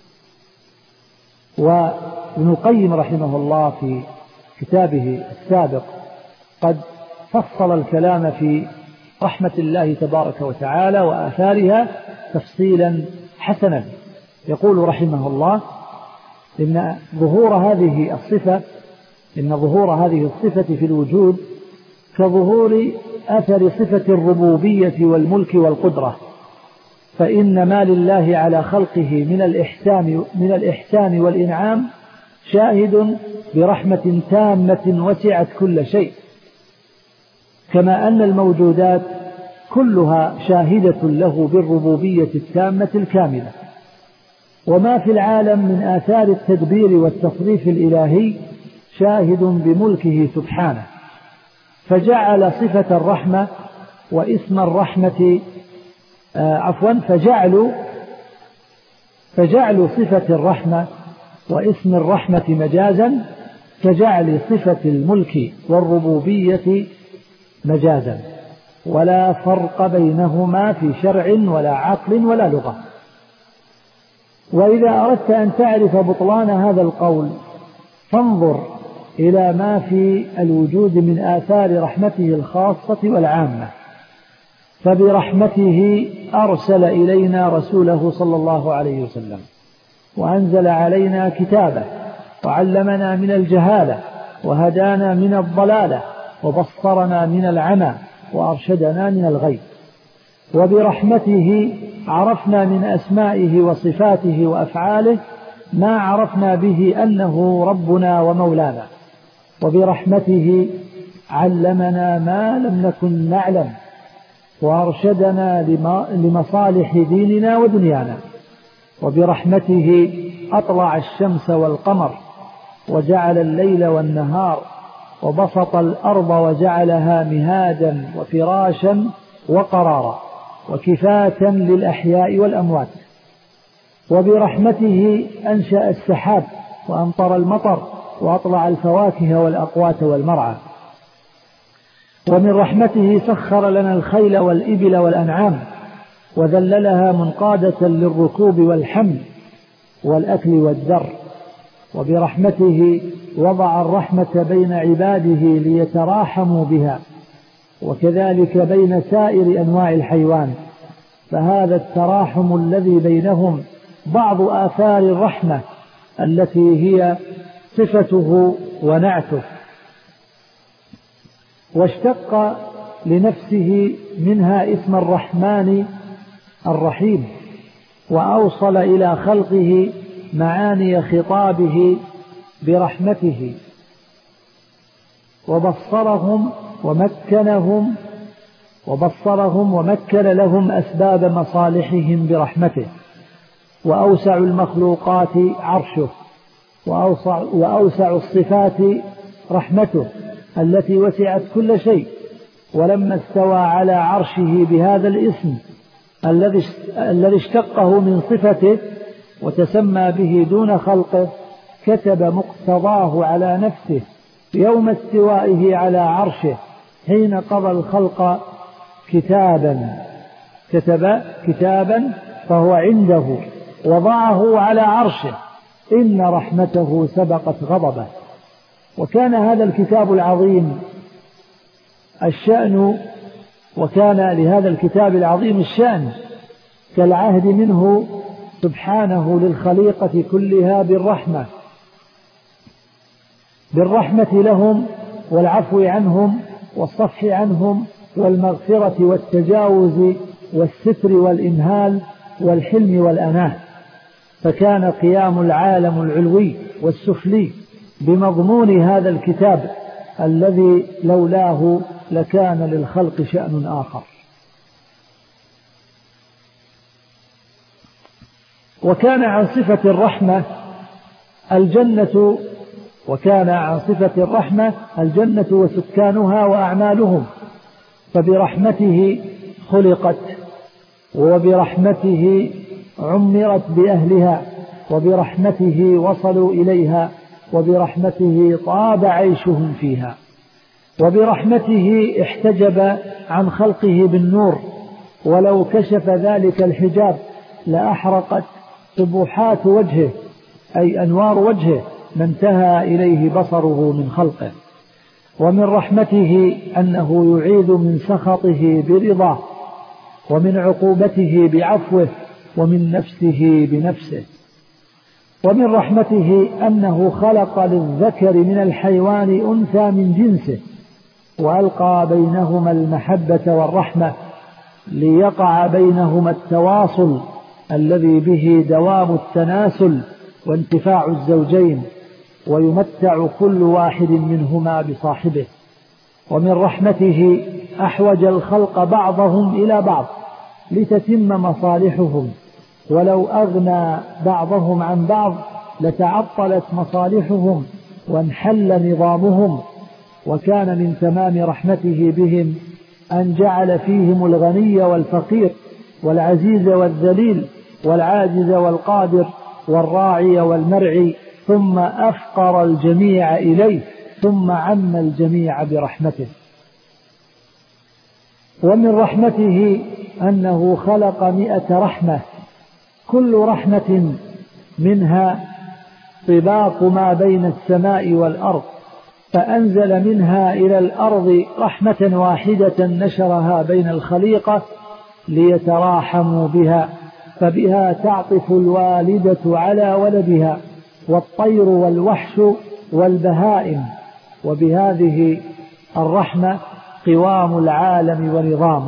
وابن القيم رحمه الله في كتابه السابق قد فصل الكلام في رحمة الله تبارك وتعالى وآثارها تفصيلا حسنا. يقول رحمه الله: إن ظهور هذه الصفة إن ظهور هذه الصفة في الوجود كظهور أثر صفة الربوبية والملك والقدرة، فإن ما لله على خلقه من الإحسان من الإحسان والإنعام شاهد برحمة تامة وسعت كل شيء، كما أن الموجودات كلها شاهدة له بالربوبية التامة الكاملة. وما في العالم من آثار التدبير والتصريف الإلهي شاهد بملكه سبحانه، فجعل صفة الرحمة واسم الرحمة آه عفوا فجعلوا فجعلوا صفة الرحمة واسم الرحمة مجازا كجعل صفة الملك والربوبية مجازا، ولا فرق بينهما في شرع ولا عقل ولا لغة. وإذا أردت أن تعرف بطلان هذا القول فانظر إلى ما في الوجود من آثار رحمته الخاصة والعامة، فبرحمته أرسل إلينا رسوله صلى الله عليه وسلم، وأنزل علينا كتابه، وعلمنا من الجهالة، وهدانا من الضلالة، وبصرنا من العمى، وأرشدنا من الغي. وبرحمته عرفنا من أسمائه وصفاته وأفعاله ما عرفنا به أنه ربنا ومولانا. وبرحمته علمنا ما لم نكن نعلم، وأرشدنا لمصالح ديننا ودنيانا. وبرحمته أطلع الشمس والقمر، وجعل الليل والنهار، وبسط الأرض وجعلها مهادا وفراشا وقرارا، وكفاة للأحياء والأموات. وبرحمته أنشأ السحاب وأمطر المطر، وأطلع الفواكه والأقوات والمرعى. ومن رحمته سخر لنا الخيل والإبل والأنعام، وذللها منقادة للركوب والحمل والأكل والذر. وبرحمته وضع الرحمة بين عباده ليتراحموا بها، وكذلك بين سائر أنواع الحيوان، فهذا التراحم الذي بينهم بعض آثار الرحمة التي هي صفته ونعته. واشتق لنفسه منها اسم الرحمن الرحيم، وأوصل إلى خلقه معاني خطابه برحمته، وبصرهم ومكنهم وبصرهم ومكن لهم أسباب مصالحهم برحمته. وأوسع المخلوقات عرشه، وأوسع, وأوسع الصفات رحمته التي وسعت كل شيء. ولما استوى على عرشه بهذا الاسم الذي اشتقه من صفته وتسمى به دون خلقه، كتب مقتضاه على نفسه يوم استوائه على عرشه حين قضى الخلق كتابا كتب كتابا فهو عنده وضعه على عرشه، إن رحمته سبقت غضبه. وكان هذا الكتاب العظيم الشأن وكان لهذا الكتاب العظيم الشأن كالعهد منه سبحانه للخليقة كلها بالرحمة بالرحمة لهم والعفو عنهم والصفح عنهم والمغفرة والتجاوز والستر والإمهال والحلم والأناة. فكان قيام العالم العلوي والسفلي بمضمون هذا الكتاب الذي لولاه لكان للخلق شأن آخر. وكان عن صفة الرحمة الجنة وكان عن صفة الرحمة الجنة وسكانها وأعمالهم، فبرحمته خلقت، وبرحمته عمرت بأهلها، وبرحمته وصلوا إليها، وبرحمته طاب عيشهم فيها، وبرحمته احتجب عن خلقه بالنور، ولو كشف ذلك الحجاب لأحرقت طبوحات وجهه أي أنوار وجهه ما انتهى إليه بصره من خلقه. ومن رحمته أنه يعيذ من سخطه برضاه، ومن عقوبته بعفوه، ومن نفسه بنفسه. ومن رحمته أنه خلق للذكر من الحيوان أنثى من جنسه، وألقى بينهما المحبة والرحمة ليقع بينهما التواصل الذي به دوام التناسل وانتفاع الزوجين، ويمتع كل واحد منهما بصاحبه. ومن رحمته أحوج الخلق بعضهم إلى بعض لتتم مصالحهم، ولو أغنى بعضهم عن بعض لتعطلت مصالحهم وانحل نظامهم. وكان من تمام رحمته بهم أن جعل فيهم الغني والفقير والعزيز والذليل والعاجز والقادر والراعي والمرعي، ثم أفقر الجميع إليه، ثم عم الجميع برحمته. ومن رحمته أنه خلق مئة رحمة، كل رحمة منها طباق ما بين السماء والأرض، فأنزل منها إلى الأرض رحمة واحدة نشرها بين الخليقة ليتراحموا بها، فبها تعطف الوالدة على ولدها والطير والوحش والبهائم، وبهذه الرحمة قوام العالم ونظامه.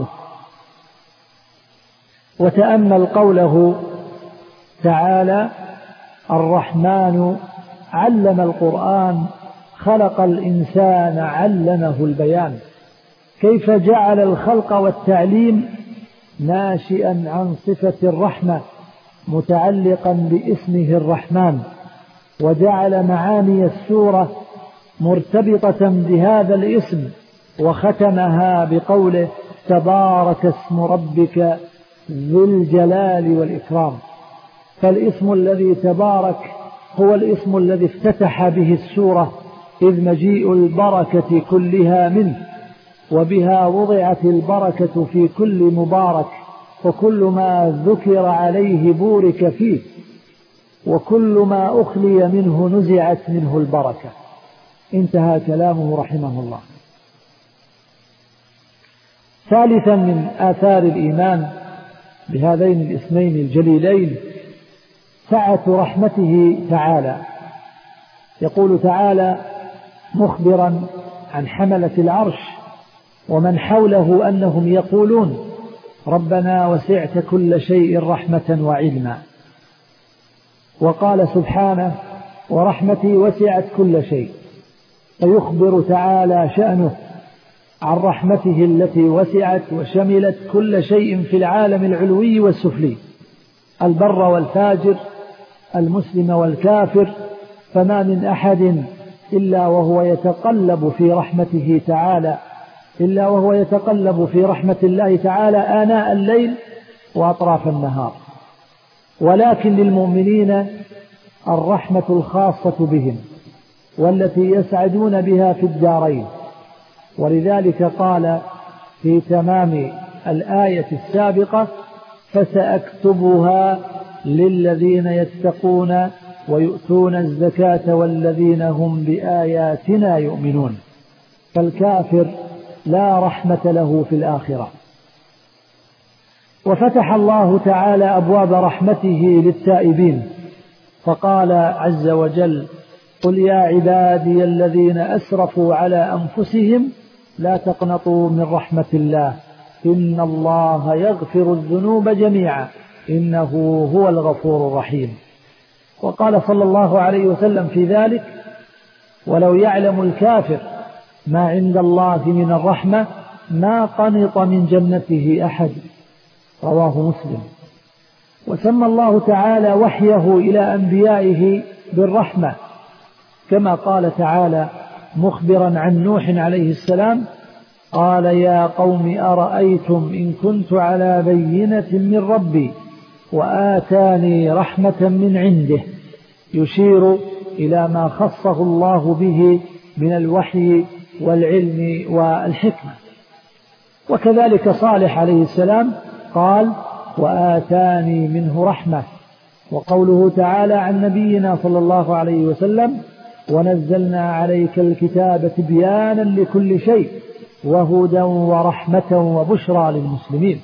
وتأمل قوله تعالى: الرحمن علم القرآن خلق الإنسان علمه البيان، كيف جعل الخلق والتعليم ناشئا عن صفة الرحمة متعلقا باسمه الرحمن، وجعل معاني السورة مرتبطة بهذا الاسم، وختمها بقوله: تبارك اسم ربك ذي الجلال والإكرام. فالاسم الذي تبارك هو الاسم الذي افتتح به السورة، إذ مجيء البركة كلها منه، وبها وضعت البركة في كل مبارك، وكل ما ذكر عليه بورك فيه، وكل ما أخلي منه نزعت منه البركة. انتهى كلامه رحمه الله. ثالثا من آثار الإيمان بهذين الاسمين الجليلين سعة رحمته تعالى. يقول تعالى مخبرا عن حملة العرش ومن حوله أنهم يقولون: ربنا وسعت كل شيء رحمة وعلما. وقال سبحانه: ورحمتي وسعت كل شيء. فيخبر تعالى شأنه عن رحمته التي وسعت وشملت كل شيء في العالم العلوي والسفلي، البر والفاجر، المسلم والكافر، فما من أحد إلا وهو يتقلب في رحمته تعالى إلا وهو يتقلب في رحمة الله تعالى آناء الليل وأطراف النهار. ولكن للمؤمنين الرحمة الخاصة بهم والتي يسعدون بها في الدارين. ولذلك قال في تمام الآية السابقة: فسأكتبها للذين يتقون ويؤتون الزكاة والذين هم بآياتنا يؤمنون. فالكافر لا رحمة له في الآخرة. وفتح الله تعالى أبواب رحمته للتائبين، فقال عز وجل: قل يا عبادي الذين أسرفوا على أنفسهم لا تقنطوا من رحمة الله إن الله يغفر الذنوب جميعا إنه هو الغفور الرحيم. وقال صلى الله عليه وسلم في ذلك: ولو يعلم الكافر ما عند الله من الرحمة ما قنط من جنته أحد. رواه مسلم. وسمى الله تعالى وحيه إلى أنبيائه بالرحمة، كما قال تعالى مخبرا عن نوح عليه السلام: قال يا قوم أرأيتم إن كنت على بينة من ربي وآتاني رحمة من عنده، يشير إلى ما خصه الله به من الوحي والعلم والحكمة. وكذلك صالح عليه السلام قال: وآتاني منه رحمة. وقوله تعالى عن نبينا صلى الله عليه وسلم: ونزلنا عليك الكتاب تبيانا لكل شيء وهدى ورحمة وبشرى للمسلمين.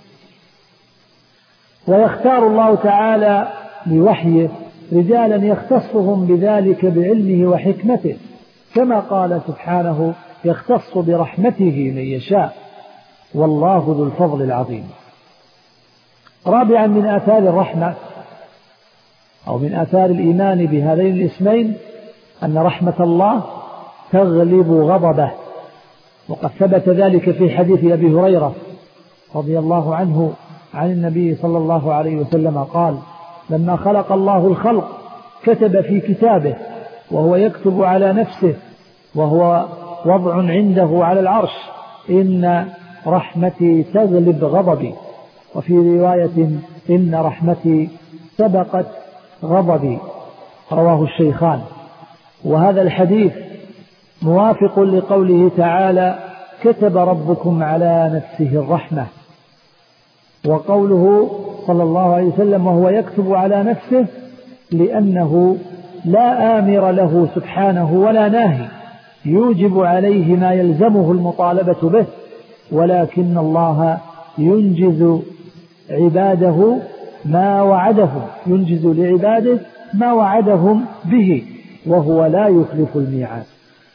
ويختار الله تعالى بوحيه رجالا يختصهم بذلك بعلمه وحكمته، كما قال سبحانه: يختص برحمته من يشاء والله ذو الفضل العظيم. رابعا من آثار الرحمة أو من آثار الإيمان بهذين الاسمين أن رحمة الله تغلب غضبه، وقد ثبت ذلك في حديث أبي هريرة رضي الله عنه عن النبي صلى الله عليه وسلم قال: لما خلق الله الخلق كتب في كتابه وهو يكتب على نفسه وهو وضع عنده على العرش: إن رحمتي تغلب غضبي. وفي رواية: إن رحمتي سبقت غضبي، رواه الشيخان. وهذا الحديث موافق لقوله تعالى: كتب ربكم على نفسه الرحمة. وقوله صلى الله عليه وسلم وهو يكتب على نفسه لأنه لا آمر له سبحانه ولا ناهي يوجب عليه ما يلزمه المطالبة به، ولكن الله ينجز عباده ما وعدهم ينجز لعباده ما وعدهم به، وهو لا يخلف الميعاد.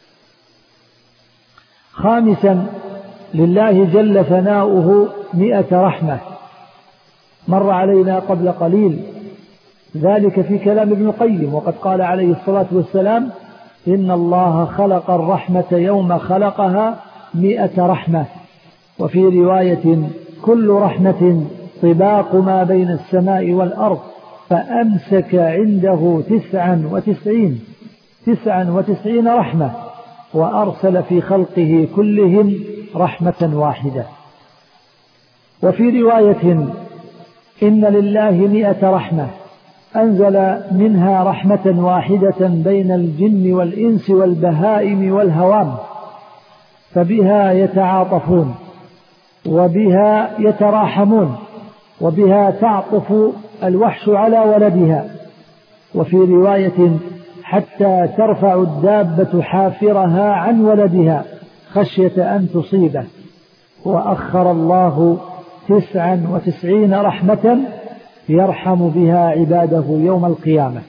خامسا: لله جل ثناؤه مئة رحمة. مر علينا قبل قليل ذلك في كلام ابن القيم، وقد قال عليه الصلاة والسلام: إن الله خلق الرحمة يوم خلقها مئة رحمة. وفي رواية: كل رحمة طباق ما بين السماء والأرض، فأمسك عنده تسعا وتسعين تسعا وتسعين رحمة، وأرسل في خلقه كلهم رحمة واحدة. وفي رواية: إن لله مئة رحمة أنزل منها رحمة واحدة بين الجن والإنس والبهائم والهوام، فبها يتعاطفون وبها يتراحمون وبها تعطف الوحش على ولدها. وفي رواية: حتى ترفع الدابة حافرها عن ولدها خشية أن تصيبه. وأخر الله تسعا وتسعين رحمة يرحم بها عباده يوم القيامة.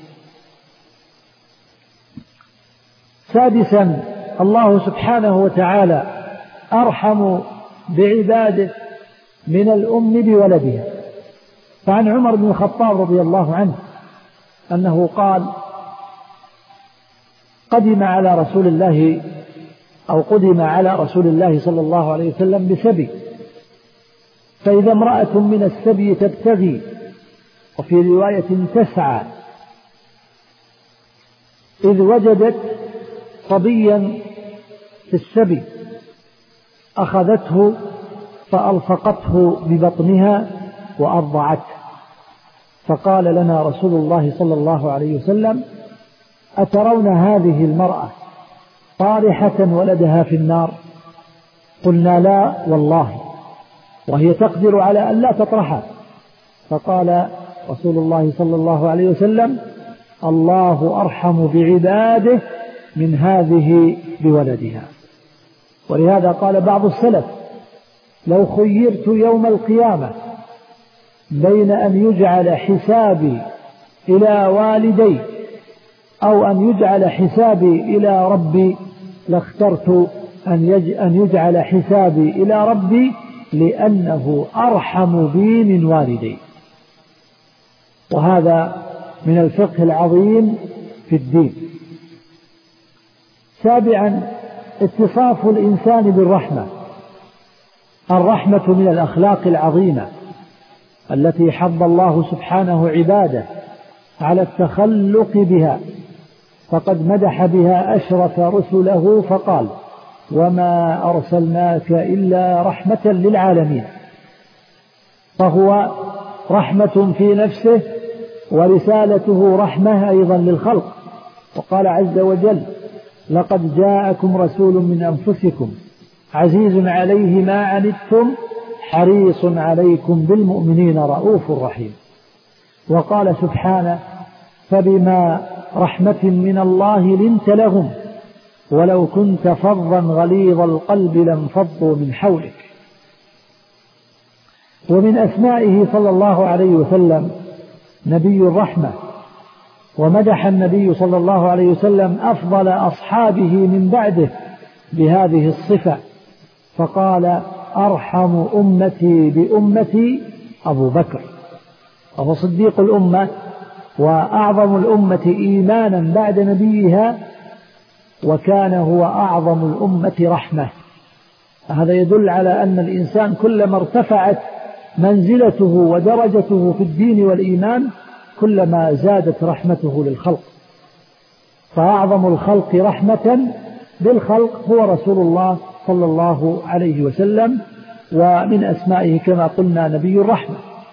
سادسا: الله سبحانه وتعالى أرحم بعباده من الأم بولدها. فعن عمر بن الخطاب رضي الله عنه أنه قال: قدم على رسول الله أو قدم على رسول الله صلى الله عليه وسلم بسبي، فإذا امرأة من السبي تبتغي، وفي رواية تسعى، إذ وجدت صبيا في السبي أخذته فألصقته ببطنها وأرضعته، فقال لنا رسول الله صلى الله عليه وسلم: أترون هذه المرأة طارحة ولدها في النار؟ قلنا: لا والله، وهي تقدر على أن لا تطرحه. فقال رسول الله صلى الله عليه وسلم: الله أرحم بعباده من هذه بولدها. ولهذا قال بعض السلف: لو خيرت يوم القيامة بين أن يجعل حسابي إلى والدي أو أن يجعل حسابي إلى ربي لاخترت أن يجعل حسابي إلى ربي، لأنه أرحم بي من والدي. وهذا من الفقه العظيم في الدين. سابعا: اتصاف الإنسان بالرحمة. الرحمة من الأخلاق العظيمة التي حض الله سبحانه عباده على التخلق بها، فقد مدح بها أشرف رسله فقال: وما أرسلناك إلا رحمة للعالمين. فهو رحمة في نفسه، ورسالته رحمة أيضا للخلق. وقال عز وجل: لقد جاءكم رسول من أنفسكم عزيز عليه ما عنتم حريص عليكم بالمؤمنين رؤوف رحيم. وقال سبحانه: فبما رحمة من الله لنت لهم ولو كنت فظا غليظ القلب لانفضوا من حولك. ومن أسمائه صلى الله عليه وسلم نبي الرحمة، ومدح النبي صلى الله عليه وسلم أفضل أصحابه من بعده بهذه الصفة، فقال: أرحم أمتي بأمتي أبو بكر، وهو صديق الأمة وأعظم الأمة إيمانا بعد نبيها، وكان هو أعظم الأمة رحمة. هذا يدل على أن الإنسان كلما ارتفعت منزلته ودرجته في الدين والإيمان كلما زادت رحمته للخلق. فأعظم الخلق رحمة بالخلق هو رسول الله صلى الله عليه وسلم، ومن أسمائه كما قلنا نبي الرحمة.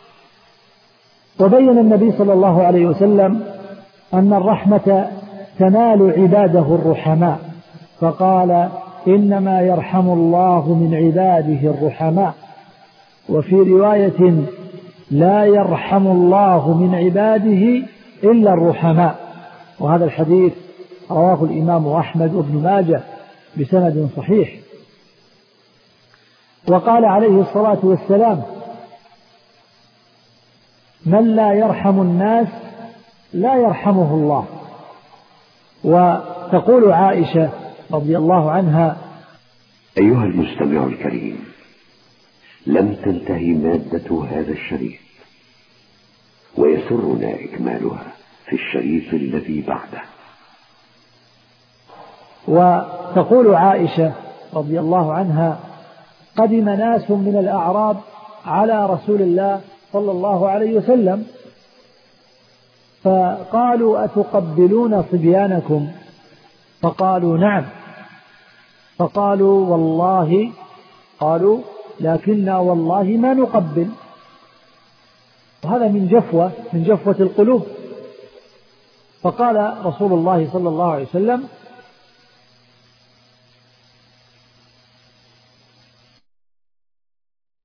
وبين النبي صلى الله عليه وسلم أن الرحمة تنال عباده الرحماء، فقال إنما يرحم الله من عباده الرحماء، وفي رواية لا يرحم الله من عباده إلا الرحماء. وهذا الحديث رواه الإمام أحمد وابن ماجه بسند صحيح. وقال عليه الصلاة والسلام من لا يرحم الناس لا يرحمه الله. وتقول عائشة رضي الله عنها: أيها المستمع الكريم، لم تنتهي مادة هذا الشريط، ويسرنا إكمالها في الشريط الذي بعده. وتقول عائشة رضي الله عنها: قدم ناس من الأعراب على رسول الله صلى الله عليه وسلم فقالوا أتقبلون صبيانكم؟ فقالوا نعم. فقالوا والله قالوا لكننا والله ما نقبل. وهذا من جفوة من جفوة القلوب. فقال رسول الله صلى الله عليه وسلم: